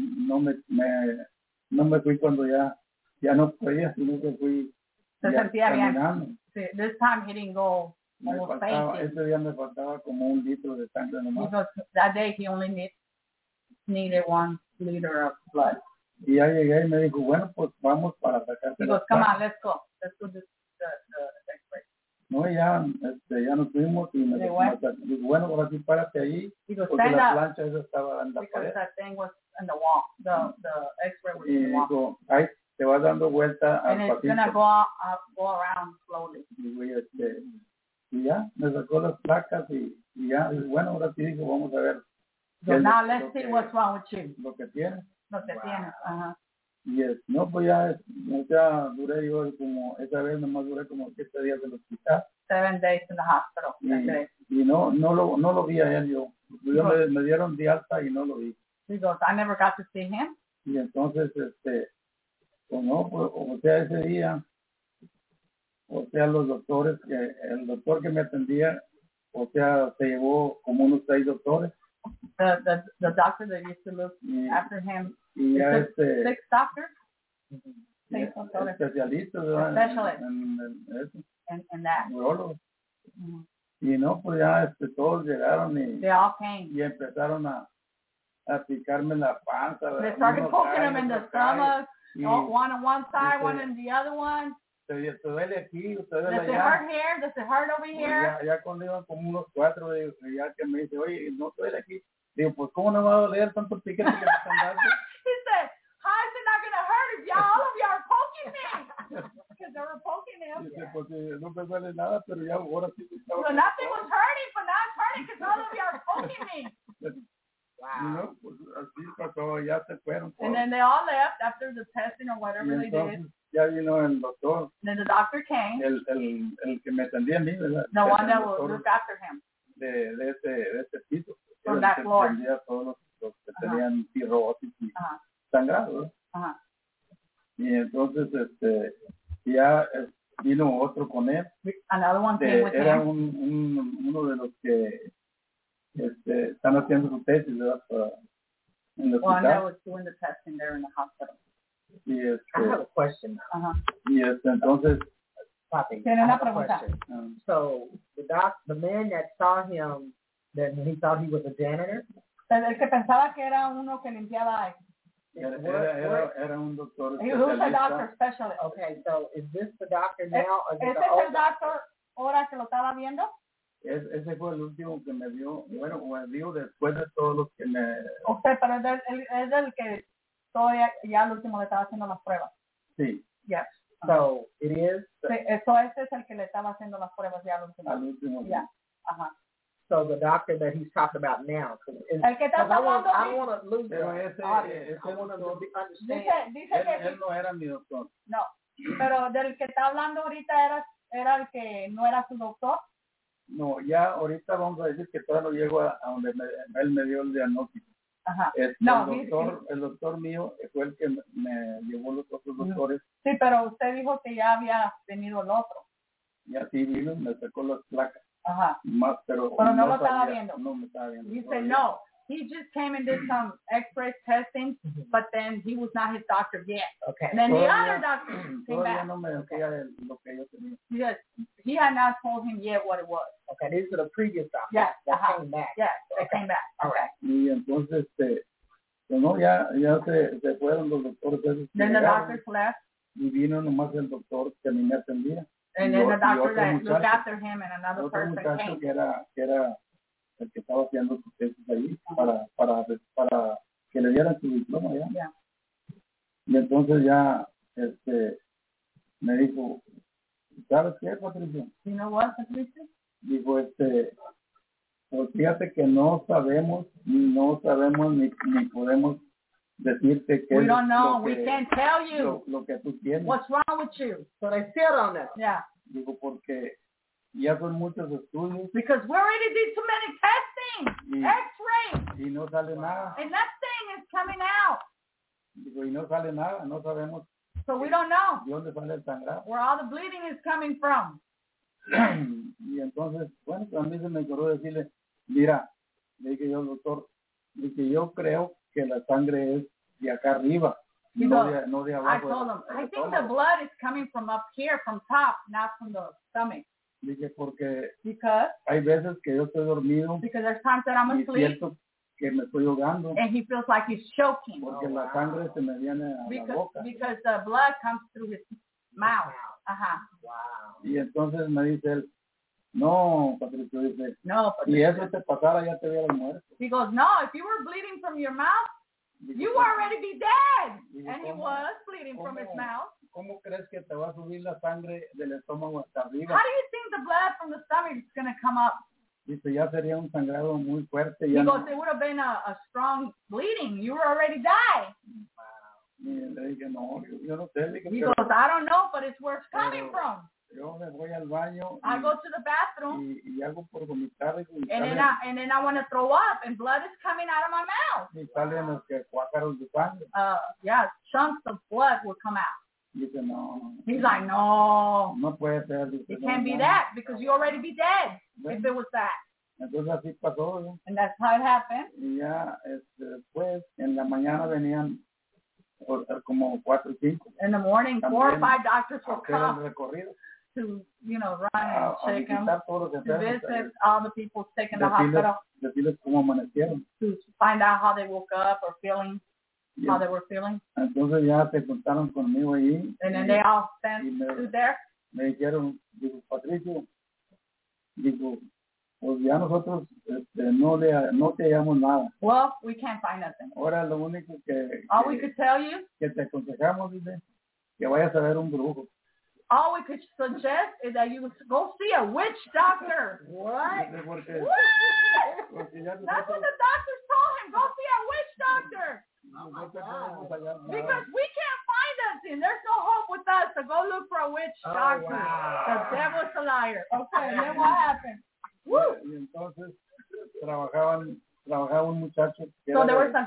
D: me fui cuando ya no podía, sino que fui caminando.
A: Sí, this time he didn't go almost fainting.
D: Ese día me faltaba como 1 litro de sangre nomás.
A: Because that day he only needed 1 liter of blood.
D: Y ya llegué y me dijo, bueno, pues vamos para sacar.
A: He goes, come on, let's go. Let's do the x-ray.
D: No, ya nos fuimos y me dijo, bueno, ahora sí párate ahí, porque la plancha esa estaba en la pared.
A: Because that thing was in the wall. The x-ray was
D: in the wall. Y dijo, ahí te vas dando vuelta al
A: pasillo. And it's going to go around slowly.
D: Y ya, me sacó las placas y ya, bueno, ahora sí dijo, vamos a ver.
A: So now let's see what's wrong with you.
D: Lo que tienes.
A: Lo que tienes, ajá.
D: Y no, pues ya duré yo como, esa vez nomás duré como 7 días en el hospital.
A: 7 days in the hospital.
D: Y no lo vi a él yo. Me dieron de alta y no lo vi.
A: He goes, I never got to see him.
D: Y entonces, pues no, pues, o sea, ese día, o sea, los doctores, el doctor que me atendía, o sea, se llevó como unos 6 doctores.
A: The doctor that used to look after him.
D: Y ya
A: 6 doctors.
D: Especialistas,
A: en that.
D: Neurólogos. Y no, pues ya todos llegaron
A: they all came.
D: Y empezaron a picarme la panza.
A: They started poking him in the stomach. One on one side, one on the other one.
D: Te duele aquí, te duele
A: allá. Does it hurt here? Does it hurt over here?
D: Ya cuando iban como unos 4, ya que me dice, oye, no te duele aquí. Digo, pues, ¿cómo no va a doler tanto piquete que me están dando?
A: He said, how is it not going to hurt if all of you are poking me? Because they were poking him.
D: Dice, pues, no me duele nada, pero ya ahora sí te estaba.
A: So nothing was hurting, but now it's hurting because all of you are poking me.
D: Wow. Y no, pues, así pasó, ya se fueron.
A: And then they all left after the testing or whatever they did.
D: Ya vino el doctor.
A: Then the doctor came.
D: El que me atendía a mí, ¿verdad?
A: The one that will look after him.
D: De este piso.
A: From that floor.
D: Atendía a todos los que tenían cirrosis y sangrado. Y entonces, ya vino otro con él.
A: Another one came with
D: era
A: him.
D: uno de los que están haciendo su tesis, ¿verdad? En el hospital.
A: One that was doing the testing there in the hospital.
D: Y
C: I have a question.
D: Y entonces,
C: Papi,
A: tiene una pregunta.
C: So the man that saw him, that he thought he was a janitor.
A: El que pensaba que era uno que limpiaba.
D: Era un doctor.
A: He was a doctor specialist.
C: Okay, so is this the doctor now? Or
A: ¿Ese es el doctor ahora que lo estaba viendo?
D: Ese fue el último que me vio. Bueno, me vio después de todos los que me.
A: Usted, pero es el que ya el último le estaba haciendo las pruebas.
D: Sí.
A: Yes.
C: So it is.
A: Sí, ese es el que le estaba haciendo las pruebas ya al último. Yeah.
C: So the doctor that he's talking about now.
A: El que está hablando.
C: I don't want to lose
D: pero
C: I want to understand.
A: Dice que
D: él no era mi doctor.
A: No, pero del que está hablando ahorita era el que no era su doctor.
D: No, ya ahorita vamos a decir que todavía no llego a donde él me dio el diagnóstico.
A: Ajá.
D: No, el doctor mío fue el que me llevó los otros doctores.
A: Sí, pero usted dijo que ya había venido el otro.
D: Ya sí vino, me sacó las placas.
A: Ajá.
D: Más, pero
A: no
D: no
A: lo estaba viendo.
D: No me estaba viendo.
A: He said no. He just came and did some X-ray testing, but then he was not his doctor yet.
C: Okay.
A: And then the other doctor came back.
D: No me decía lo que yo tenía.
A: Yes, he had not told him yet what it was.
C: Okay, these are the previous doctors
A: that
C: came back.
A: Yes, they came back.
C: All right.
D: Y entonces, pues no, ya se fueron los doctores esos.
A: Then the doctors left.
D: Y vino nomás el doctor que a mí me atendía.
A: And then the doctor that looked after him and another person came.
D: Que era el que estaba haciendo sus testes ahí para que le dieran su diploma ya.
A: Yeah.
D: Y entonces ya me dijo, ¿sabes qué, Patricia?
A: You know what, Patricia?
D: Dijo, pues fíjate que no sabemos ni podemos decirte que
A: we don't know. We can't tell you
D: lo que tú tienes.
A: What's wrong with you?
C: So they sit on that.
A: Yeah.
D: Digo, porque ya son muchos estudios.
A: Because we already did too many testing, X-rays.
D: Y no sale nada.
A: And that thing is coming out.
D: Digo, y no sale nada, no sabemos.
A: So we don't know.
D: ¿De dónde sale el sangrado?
A: Where all the bleeding is coming from.
D: Y entonces, bueno, a mí se me ocurrió decirle, mira, le dije yo al doctor, dije, yo creo que la sangre es de acá arriba, no de abajo.
A: I told him, I think the blood is coming from up here, from top, not from the stomach.
D: Dije, porque
A: because
D: hay veces que yo estoy dormido
A: there's times that I'm asleep,
D: siento que me estoy ahogando,
A: and he feels like he's choking.
D: Porque la sangre se me viene a la boca.
A: Because the blood comes through his mouth.
C: Wow.
D: Y entonces me dice él, no, Patricio, dice,
A: no,
D: si eso te pasara ya te hubieras muerto.
A: He goes, no, if you were bleeding from your mouth, you already be dead. And he was bleeding from his mouth.
D: ¿Cómo crees que te va a subir la sangre del estómago hasta arriba?
A: How do you think the blood from the stomach is going to come up?
D: Dice, ya sería un sangrado muy fuerte.
A: He goes, it would have been a strong bleeding. You were already died.
D: Y le dije, no, yo no sé.
A: He goes, I don't know, but it's where it's coming from.
D: Yo me voy al baño.
A: I go to the bathroom.
D: Y hago por vomitar.
A: And then I want to throw up, and blood is coming out of my mouth.
D: Y salen los que cuácaros de sangre.
A: Yeah, chunks of blood will come out.
D: Dice, no.
A: He's like, no.
D: No puede ser. Dice,
A: it can't be that, because you already be dead if it was that.
D: Entonces así pasó. ¿no?
A: And that's how it happened.
D: Y ya después, en la mañana venían como 4 o 5.
A: In the morning, 4 or 5 doctors will come to, run and shake them, to visit all the people sick in the hospital,
D: decirles cómo amanecieron,
A: to find out how they woke up or feeling, how they were feeling.
D: Entonces ya se juntaron conmigo allí.
A: And then they all spent through there.
D: Me dijeron, digo, Patricio, digo, pues ya nosotros no te hallamos nada.
A: Well, we can't find nothing.
D: Ahora lo único
A: all we could tell you,
D: que te aconsejamos, dice, que vayas a ver un brujo.
A: All we could suggest is that you go see a witch doctor.
C: What?
A: What? That's what the doctors told him. Go see a witch doctor. Because we can't find nothing. There's no hope with us. So go look for a witch doctor.
C: Wow.
A: The devil's a liar. Okay, then what happened? Woo.
D: Y entonces trabajaba un muchacho.
A: So there was a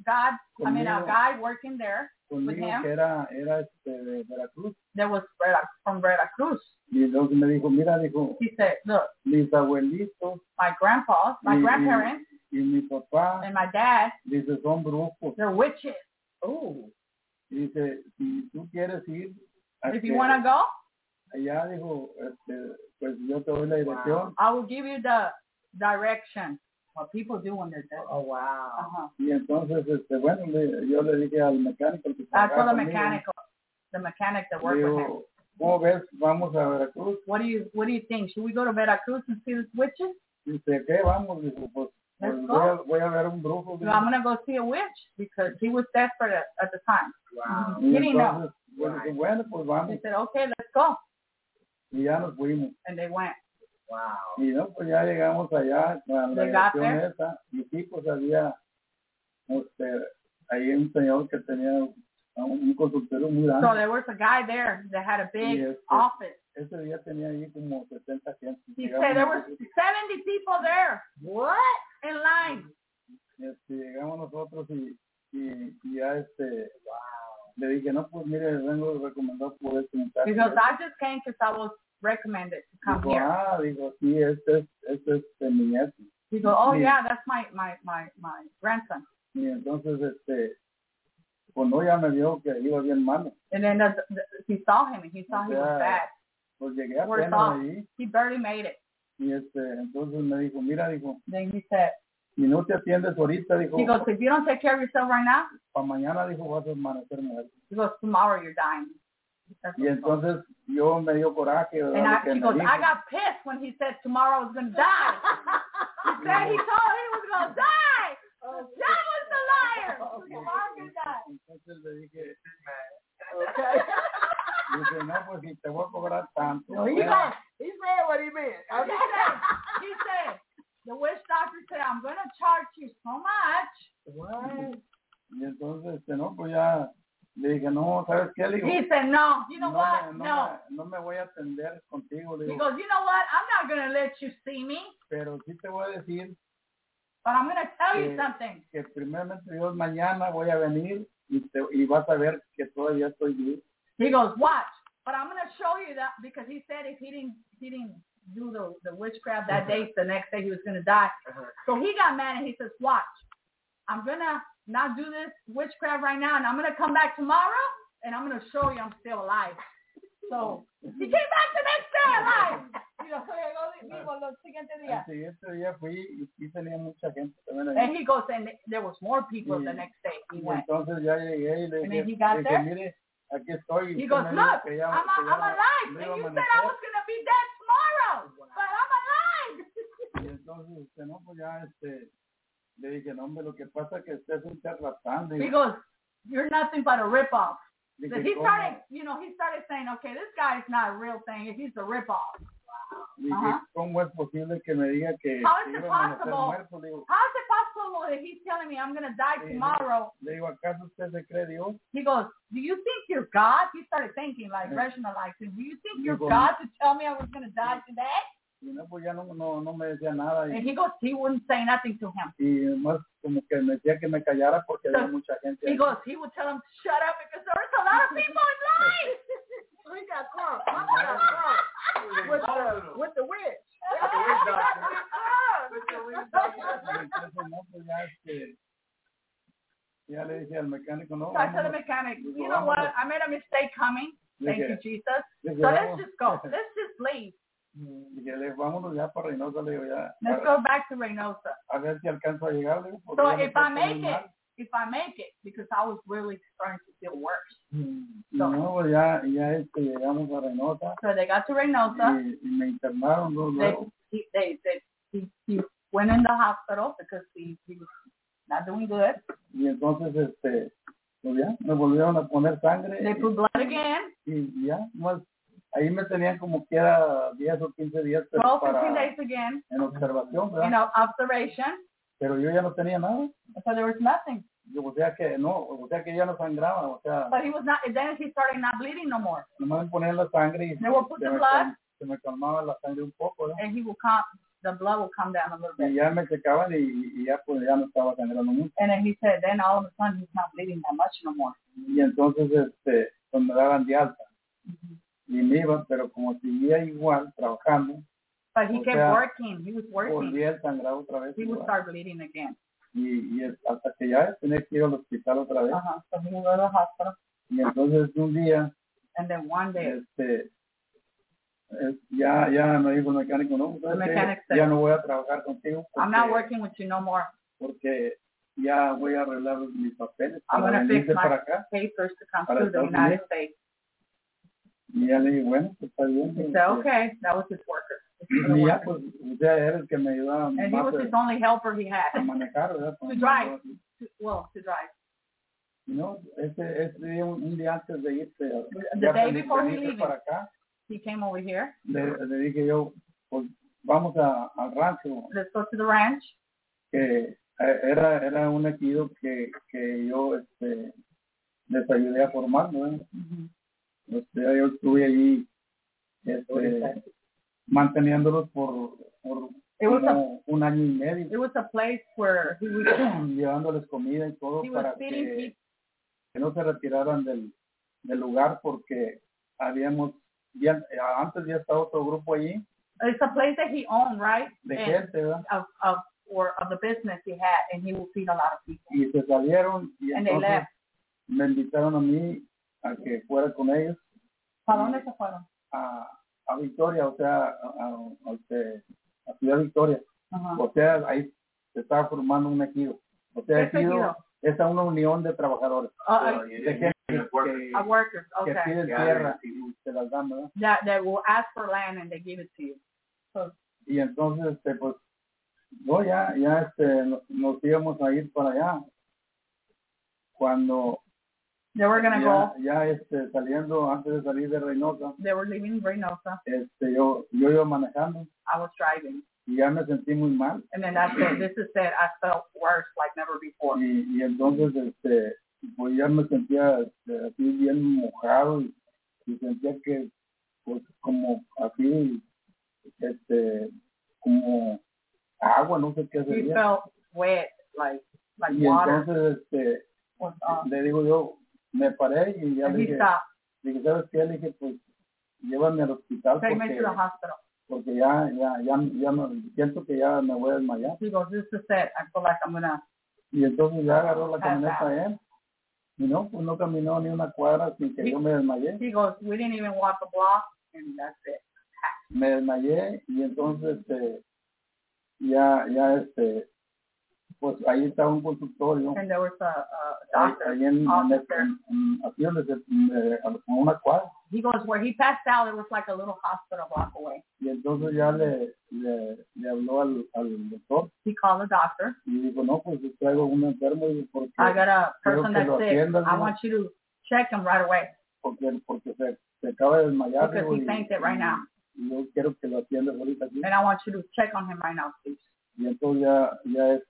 A: guy working there with him.
D: Que era de Veracruz.
A: There was from Veracruz.
D: Y entonces me dijo, mira, dijo,
A: he said, look,
D: mis abuelitos,
A: my grandparents,
D: y mi papá,
A: and my dad,
D: dice, son brujos.
A: They're witches.
C: Oh.
D: Dice, si tú quieres ir,
A: if you want to go,
D: allá dijo, pues yo te doy la dirección.
A: I will give you the direction. What people do when they're dead.
C: Oh, wow.
D: Y entonces, bueno, yo le dije al mecánico que
A: I told the mechanic that worked with him.
D: ¿Cómo ves? Vamos a Veracruz.
A: What do you think? Should we go to Veracruz and see the witches?
D: Dice, ¿qué? Vamos. Dice, pues voy a ver un brujo.
A: So I'm going to go see a witch because he was desperate at the time.
C: Wow.
A: He didn't know.
D: Pues bueno, pues vamos.
A: He said, okay, let's go.
D: Y ya nos fuimos.
A: And they went.
C: Wow.
D: Y no, pues ya llegamos allá con la grabación esa. Y sí, pues había ahí un señor que tenía un consultorio muy grande.
A: So there was a guy there that had a big office.
D: Ese día tenía ahí como 60 gente.
A: He said there were 70 people there.
C: What?
A: In line.
D: Llegamos nosotros y ya le dije, no, pues mire, vengo recomendado por este muchacho.
A: Because I just came because I was recommended to come here.
D: Digo, sí, este es mi nieto.
A: He goes, oh yeah, that's my grandson.
D: Y entonces, pues no, ya me vio que iba bien malo.
A: And then he saw him and he saw he was bad.
D: Pues llegué apenas ahí.
A: He barely made it.
D: Y entonces me dijo, mira, dijo.
A: Then he said,
D: si no te atiendes ahorita, dijo.
A: He goes, if you don't take care of yourself right now.
D: Para mañana, dijo, vas a amanecer muerto.
A: He goes, tomorrow you're dying.
D: Y entonces yo me dio coraje.
A: And he goes, I got pissed when he said tomorrow I was going to die. He said he told he was going to die. That was the liar. Tomorrow you're going to die.
D: Entonces le dije, okay. Dice, no, pues si te voy a cobrar tanto.
C: No, he said what he meant. Okay.
A: He said, the witch doctor said, I'm going to charge you so much.
C: What?
D: Y entonces, no, pues ya le dije, no, ¿sabes qué? Le digo,
A: he said, no, you know what?
D: No me voy a atender contigo. Le digo,
A: he goes, you know what? I'm not going to let you see me.
D: Pero sí te voy a decir.
A: But I'm going to tell you something.
D: Que primeramente Dios, mañana voy a venir y vas a ver que todavía estoy vivo.
A: He goes, watch. But I'm going to show you that because he said if he didn't do the witchcraft that day, the next day he was going to die. So he got mad and he says, watch. I'm going to not do this witchcraft right now, and I'm going to come back tomorrow, and I'm going to show you I'm still alive. So he came back the next day alive.
D: El siguiente día fui y tenía mucha gente también ahí.
A: And he goes, and there was more people the next day. He went.
D: Entonces ya llegué y le
A: dije,
D: mire, aquí estoy.
A: He goes, look, I'm alive. And you said I was going to be dead tomorrow, but I'm alive.
D: Y entonces, no, pues ya, le dije, no, hombre, lo que pasa es que usted es un charlatán.
A: He goes, you're nothing but a ripoff. He started saying, okay, this guy is not a real thing. He's a ripoff.
D: Dije, ¿cómo es posible que me diga que
A: How is it
D: iba a amanecer
A: possible?
D: muerto? Digo,
A: How is it possible that he's telling me I'm going to die tomorrow?
D: Le digo, ¿acaso usted se cree Dios?
A: He goes, do you think you're God? He started thinking, like rationalizing. Do you think you're God to tell me I was going to die today?
D: Y no, pues ya no me decía nada.
A: And he goes, he wouldn't say nothing to him.
D: Y más como que me decía que me callara porque había mucha gente.
A: He goes, he would tell him to shut up because there was a lot of people in line.
C: We got crunk. With the witch.
D: Entonces, no, pues ya le dije al mecánico, no.
A: So I told the mechanic, you know what? I made a mistake coming. Thank you, Jesus. So let's just go. Let's just leave.
D: Dije, vámonos ya para Reynosa, le digo ya.
A: Let's go back to Reynosa.
D: A ver si alcanzo a llegar. Le digo,
A: so if I make it, because I was really starting to feel worse.
D: So, no, pues ya llegamos a Reynosa.
A: So they got to Reynosa.
D: Y me internaron luego.
A: He went in the hospital because he was not doing good.
D: Y entonces, pues ya, me volvieron a poner sangre.
A: They put blood again.
D: Y ya, más. Ahí me tenían como que era 10 o 15 días
A: 12, 15 days again.
D: En observación, ¿verdad?
A: In observation.
D: Pero yo ya no tenía nada.
A: So there was nothing.
D: O sea que ya no sangraba, o sea.
A: But he was not. Then he started not bleeding no more.
D: Nomás me ponían la sangre y se me calmaba la sangre un poco, ¿verdad?
A: And the blood will come down a little bit.
D: Y ya me secaban y ya pues ya no estaba sangrando mucho.
A: And then he said, then all of a sudden he's not bleeding that much no more.
D: Y entonces pues me daban de alta. Y me iba, pero como seguía igual trabajando.
A: But he kept working. He was working.
D: Volvía el sangrado otra vez.
A: He would start bleeding again.
D: Y hasta que ya tenía que ir al hospital otra vez.
A: So he would go to the hospital.
D: Y entonces un día.
A: And then one day.
D: Ya me dijo el mecánico, no, ya no voy a trabajar contigo.
A: I'm not working with you no more.
D: Porque ya voy a arreglar mis papeles.
A: I'm going to fix my papers to come to the United States.
D: Y ya le dije, bueno, pues está bien.
A: He said, okay, that was his worker.
D: Y ya, pues, o sea, era el que me ayudaba.
A: And he was his only helper he had.
D: A manejar, ¿verdad?
A: To drive. To drive.
D: No, un día antes de irse,
A: the day before he leaving,
D: para acá,
A: he came over here.
D: Le dije yo, pues vamos al rancho.
A: Let's go to the ranch.
D: Que era un ejido que yo les ayudé a formar, ¿no? Yo estuve allí manteniéndolos por un año y medio.
A: It was a place where he was
D: llevándoles comida y todo para que no se retiraran del lugar, porque antes ya estaba otro grupo allí.
A: It's a place that he owned, right?
D: De gente, ¿verdad?
A: Of the business he had, and he will feed a lot of people.
D: Y se salieron y
A: and
D: entonces me invitaron a mí a que fuera con ellos.
A: ¿Para dónde se fueron?
D: A Victoria, o sea, a Ciudad Victoria. O sea, ahí se estaba formando un ejido. O sea, ejido es una unión de trabajadores. De gente que piden tierra y se las dan, ¿verdad?
A: They will ask for land and they give it to you. So,
D: y entonces, pues, ya nos íbamos a ir para allá. Cuando
A: they were gonna go.
D: Saliendo, antes de salir de Reynosa.
A: They were leaving Reynosa.
D: Yo iba manejando.
A: I was driving.
D: Y ya me sentí muy mal.
A: And then that's it. This is it. I felt worse like never before.
D: Y entonces, pues ya me sentía así bien mojado y sentía que, pues, como así, como agua, no sé qué sería.
A: You felt wet, like
D: y
A: water.
D: Entonces, le digo yo, me paré y ya le dije, ¿sabes qué? Le dije, pues, llévame al hospital.
A: Take me to the hospital.
D: Porque ya siento que ya me voy a desmayar.
A: He goes, this is it. I feel like I'm gonna.
D: Y entonces ya agarró la camioneta él. Y no, pues no caminó ni una cuadra sin que yo me desmayé.
A: He goes, we didn't even walk a block, and that's it.
D: Me desmayé y entonces pues ahí estaba un consultorio.
A: And there was a doctor.
D: Ahí así como una cuadra.
A: He goes, where he passed out, it was like a little hospital block away.
D: Y entonces ya le habló al doctor.
A: He called the doctor.
D: Y dijo, no, pues traigo un enfermo. Y porque
A: I got a person that's sick. I want you to check him right away.
D: Porque se acaba de desmayar.
A: Because he fainted right now.
D: Y yo quiero que lo atiendas ahorita aquí.
A: And I want you to check on him right now, please.
D: Y entonces ya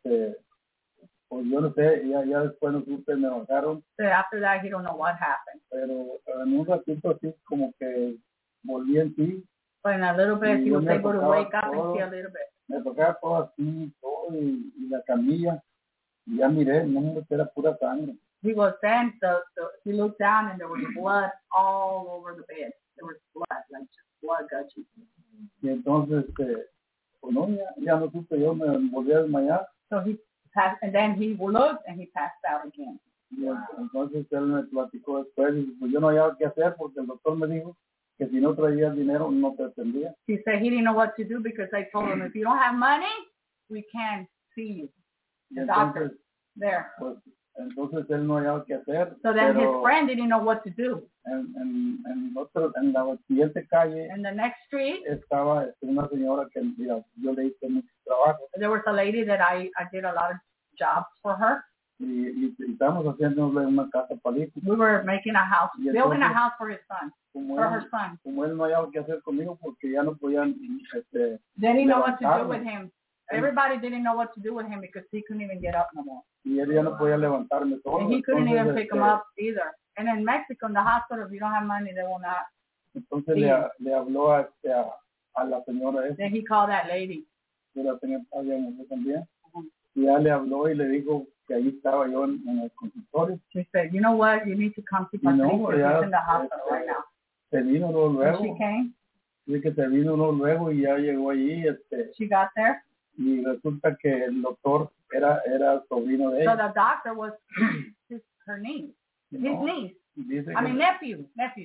D: pues yo no sé, ya después nos me bajaron.
A: So after that, he don't know what happened.
D: Pero en un ratito así como que volví en sí.
A: But in a little bit, he was able to wake up and see a little bit.
D: Me tocaba todo así, todo, y la camilla, y ya miré, no, era pura sangre.
A: He was then, he looked down and there was blood all over the bed. There was blood, like just blood gushing.
D: Y entonces, pues no, ya no supe, yo me volví a desmayar.
A: So he passed, and then he looked and he passed out again.
D: Y entonces él me platicó después, y pues yo no había qué hacer porque el doctor me dijo que si no traía dinero no te atendía.
A: He said he didn't know what to do because they told him, if you don't have money, we can't see you. The doctor there.
D: Pues, entonces él no había qué hacer.
A: So then his friend didn't know what to do.
D: En la siguiente calle,
A: in the next street,
D: estaba una señora que yo le hice mucho trabajo.
A: There was a lady that I did a lot of jobs for her.
D: Y estábamos haciéndole una casa palito.
A: We were making a house, building a house for his son, her son.
D: Como él no había qué hacer conmigo porque ya no podían.
A: They didn't know what to do with him. Everybody didn't know what to do with him because he couldn't even get up no more.
D: Y él ya no podía levantarme todo.
A: And he couldn't even pick him up either. And in Mexico, in the hospital, if you don't have money, they will not.
D: Entonces le habló a la señora esa.
A: Then he called that lady.
D: Yo la tenía también. Y ya le habló y le dijo que ahí estaba yo en el consultorio.
A: She said, you know what, you need to come to Patricia. He's in the hospital right now.
D: Se vino luego.
A: And she came.
D: Sí, que se vino luego y ya llegó allí.
A: She got there.
D: Y resulta que el doctor era sobrino de ella.
A: So the doctor was her niece. His niece. Nephew.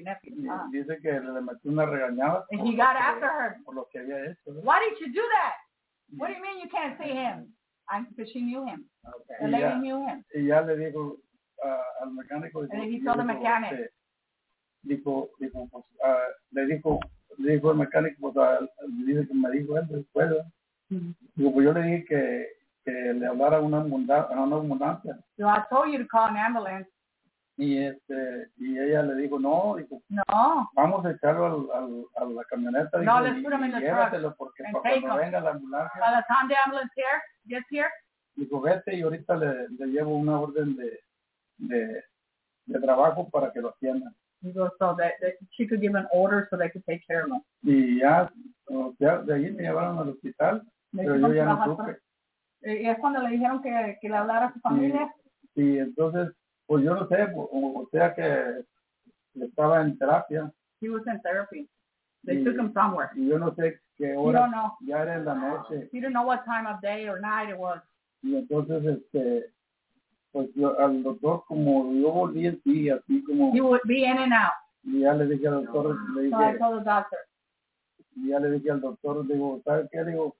D: Dice que le metió una regañada.
A: And he got after her.
D: Por lo que había hecho. ¿No?
A: Why did you do that? What do you mean you can't see him? Because she knew him. Okay. The lady knew him.
D: Y ya le dijo al mecánico.
A: And he told the mechanic.
D: Dijo, pues, le dijo el mecánico, pues, dice que me dijo él después. Digo, pues yo le dije que le hablara a una ambulancia.
A: So I told you to call an ambulance.
D: y ella le dijo, no, vamos a echarlo a la camioneta, dijo,
A: let's put him in the
D: llévatelo
A: truck
D: porque
A: and
D: para
A: take
D: cuando
A: him.
D: venga la ambulancia,
A: By the time the ambulance gets here,
D: dijo, vete y ahorita le llevo una orden de trabajo para que lo atiendan.
A: he goes, so that she could give an order so they could take care of him.
D: Y ya de ahí me llevaron al hospital, pero yo ya no supe.
A: Y es cuando le dijeron que le hablara a su familia.
D: Sí, entonces, pues yo no sé, o sea que estaba en terapia.
A: He was in therapy. They took him somewhere.
D: Y yo no sé qué
A: You
D: hora,
A: don't know.
D: ya era en la noche.
A: You don't know what time of day or night it was.
D: Y entonces, pues yo, al doctor, como yo volví en sí, así como...
A: He would be in and out.
D: Y ya le dije al doctor,
A: So I told the doctor.
D: Y ya le dije al doctor, digo, ¿sabe qué? Digo,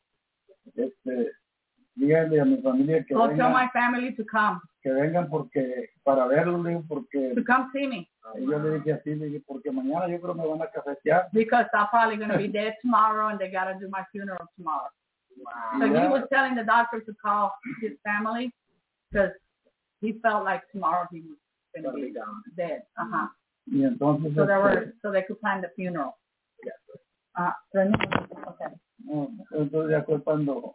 D: díganle a mi familia que
A: Go tell my
D: vengan,
A: family to come.
D: que vengan porque, para verlo, digo, porque...
A: To come see me.
D: Y yo le dije así, le dije, porque mañana yo creo me van a cafetear.
A: Because I'm probably going to be dead tomorrow and they got to do my funeral tomorrow.
C: Wow.
A: So he was telling the doctor to call his family because he felt like tomorrow he was going to be dead. Uh-huh.
D: Y entonces...
A: So they could plan the funeral. Okay.
D: Entonces ya fue cuando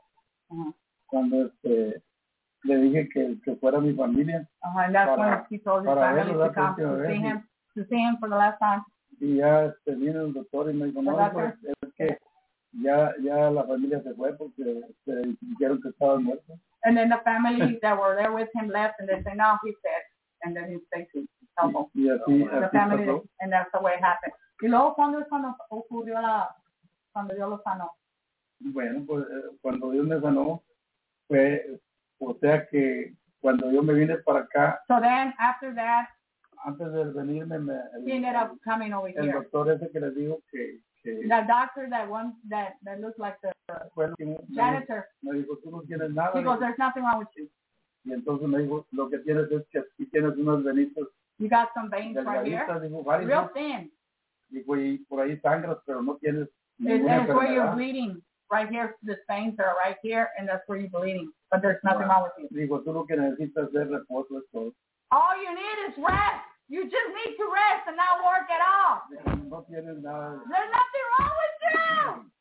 D: le dije que fuera mi familia.
A: And that's when he told his family to come to see him for the last time.
D: Y ya vino el doctor y me dijo, no, pues, es que ya la familia se fue porque dijeron que estaba muerto.
A: And then the family that were there with him left and they said, no, he's dead. And then he's taken help.
D: Y así
A: The family,
D: pasó.
A: and that's the way it happened. Y luego, cuando ocurrió cuando Dios lo sanó?
D: Bueno, pues cuando Dios me sanó, fue, o sea que cuando yo me vine para acá,
A: So then, after that,
D: antes de venirme,
A: he ended up coming over
D: el
A: here.
D: doctor ese que les digo que
A: The doctor that looked like the
D: fue que
A: janitor,
D: me dijo, tú no tienes nada.
A: he goes, there's nothing wrong with you.
D: Y entonces me dijo, lo que tienes es que aquí tienes unos venitos
A: You got some veins right here,
D: delgaditas, dijo, varios,
A: real thin.
D: dijo, y por ahí sangras, pero no tienes
A: And
D: ninguna
A: it's where you're
D: enfermedad.
A: bleeding. Right here, the veins are right here, and that's where you're bleeding. But there's nothing wrong with you.
D: Digo, tú lo que necesitas es reposo, es todo.
A: All you need is rest. You just need to rest and not work at all.
D: No tienes nada.
A: There's nothing wrong with you.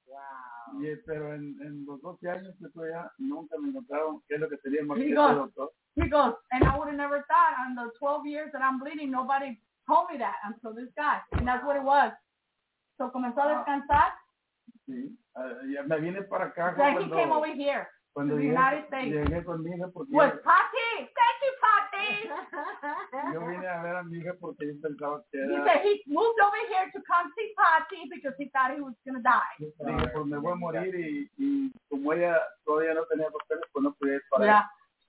D: Wow. Pero en los 12 años que estoy allá, nunca me encontraron qué es lo que tenía más
A: He
D: que
A: goes,
D: doctor.
A: He goes, and I would have never thought on the 12 years that I'm bleeding, nobody told me that until this guy. And that's what it was. So comenzó a descansar.
D: Sí. Ya me vine para acá.
A: Then he came over here to the United States.
D: Llegué con mi hija porque
A: With Pati. Thank you, Pati.
D: yo vine a ver a mi hija porque yo pensaba que
A: He
D: era...
A: said he moved over here to come see Pati because he thought he was going to die.
D: Dije, pues me voy a morir y como ella todavía no tenía papeles, pues no podía ir para
A: Yeah.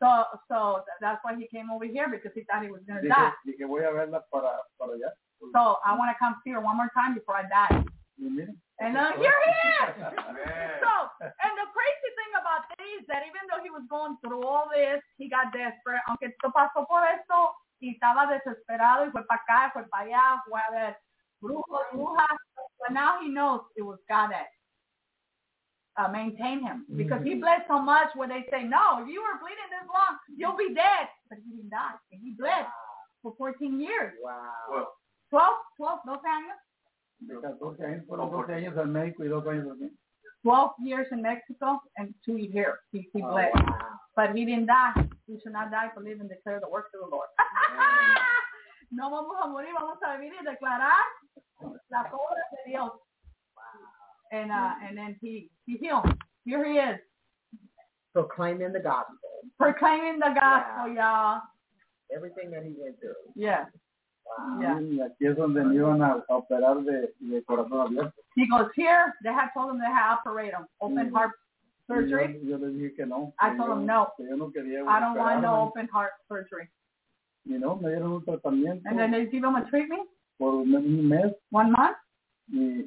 A: So that's why he came over here because he thought he was going to die.
D: Dije, voy a verla para allá.
A: So I want to come see her one more time before I die.
D: Y mira.
A: And here he is. So, and the crazy thing about this is that even though he was going through all this, he got desperate. Aunque esto pasó por esto, y estaba desesperado, y fue para acá, fue para allá, fue a ver brujas. But now he knows it was God that maintained him. Because he bled so much where they say, no, if you were bleeding this long, you'll be dead. But he didn't die. And he bled for 14 years.
C: Wow.
A: 12 años.
D: De 14 años, fueron 12 años al México y 2 años aquí.
A: 12 years in Mexico and 2 here. He bled.
C: Wow.
A: But he didn't die. We should not die for living and declare the works of the Lord. No vamos a morir, vamos a vivir y declarar las obras de Dios. And then he healed. Here he is.
C: Proclaiming the gospel.
A: Proclaiming the gospel, y'all.
C: Everything that he went through.
A: Yeah.
C: Wow.
A: Yeah.
D: Y aquí es donde me iban a operar de corazón abierto.
A: He goes, here, they had told him they had to operate him. Open heart surgery.
D: Yo le dije que no.
A: I told him no.
D: Que yo no quería
A: I don't want no
D: operarme.
A: open heart surgery.
D: Y no, me dieron un tratamiento
A: And then they give him a treatment,
D: por un mes
A: 1 month.
D: y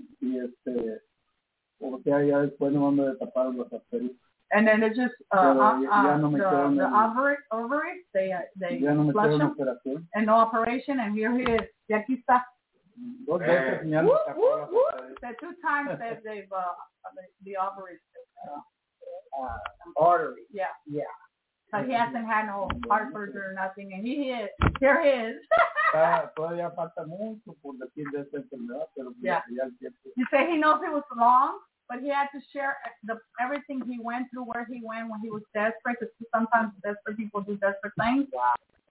D: o sea, ya después no me taparon las arterias.
A: And then it just
D: ya no me quedaron
A: the ovaries they
D: ya no me
A: flush
D: hicieron
A: them
D: operación.
A: and no operation, and here he is. Y aquí está.
D: 2 veces me han tapado las arterias.
A: The 2 times that they've the ovaries
C: Artery.
A: yeah.
C: Yeah.
A: But he hasn't had no heart surgery or nothing, and here he is.
D: Todavía falta mucho por decir de esta enfermedad, pero
A: yeah.
D: Ya el tiempo.
A: You say he knows it was long, but he had to share everything he went through, where he went when he was desperate, because sometimes desperate people do desperate things.
C: Wow.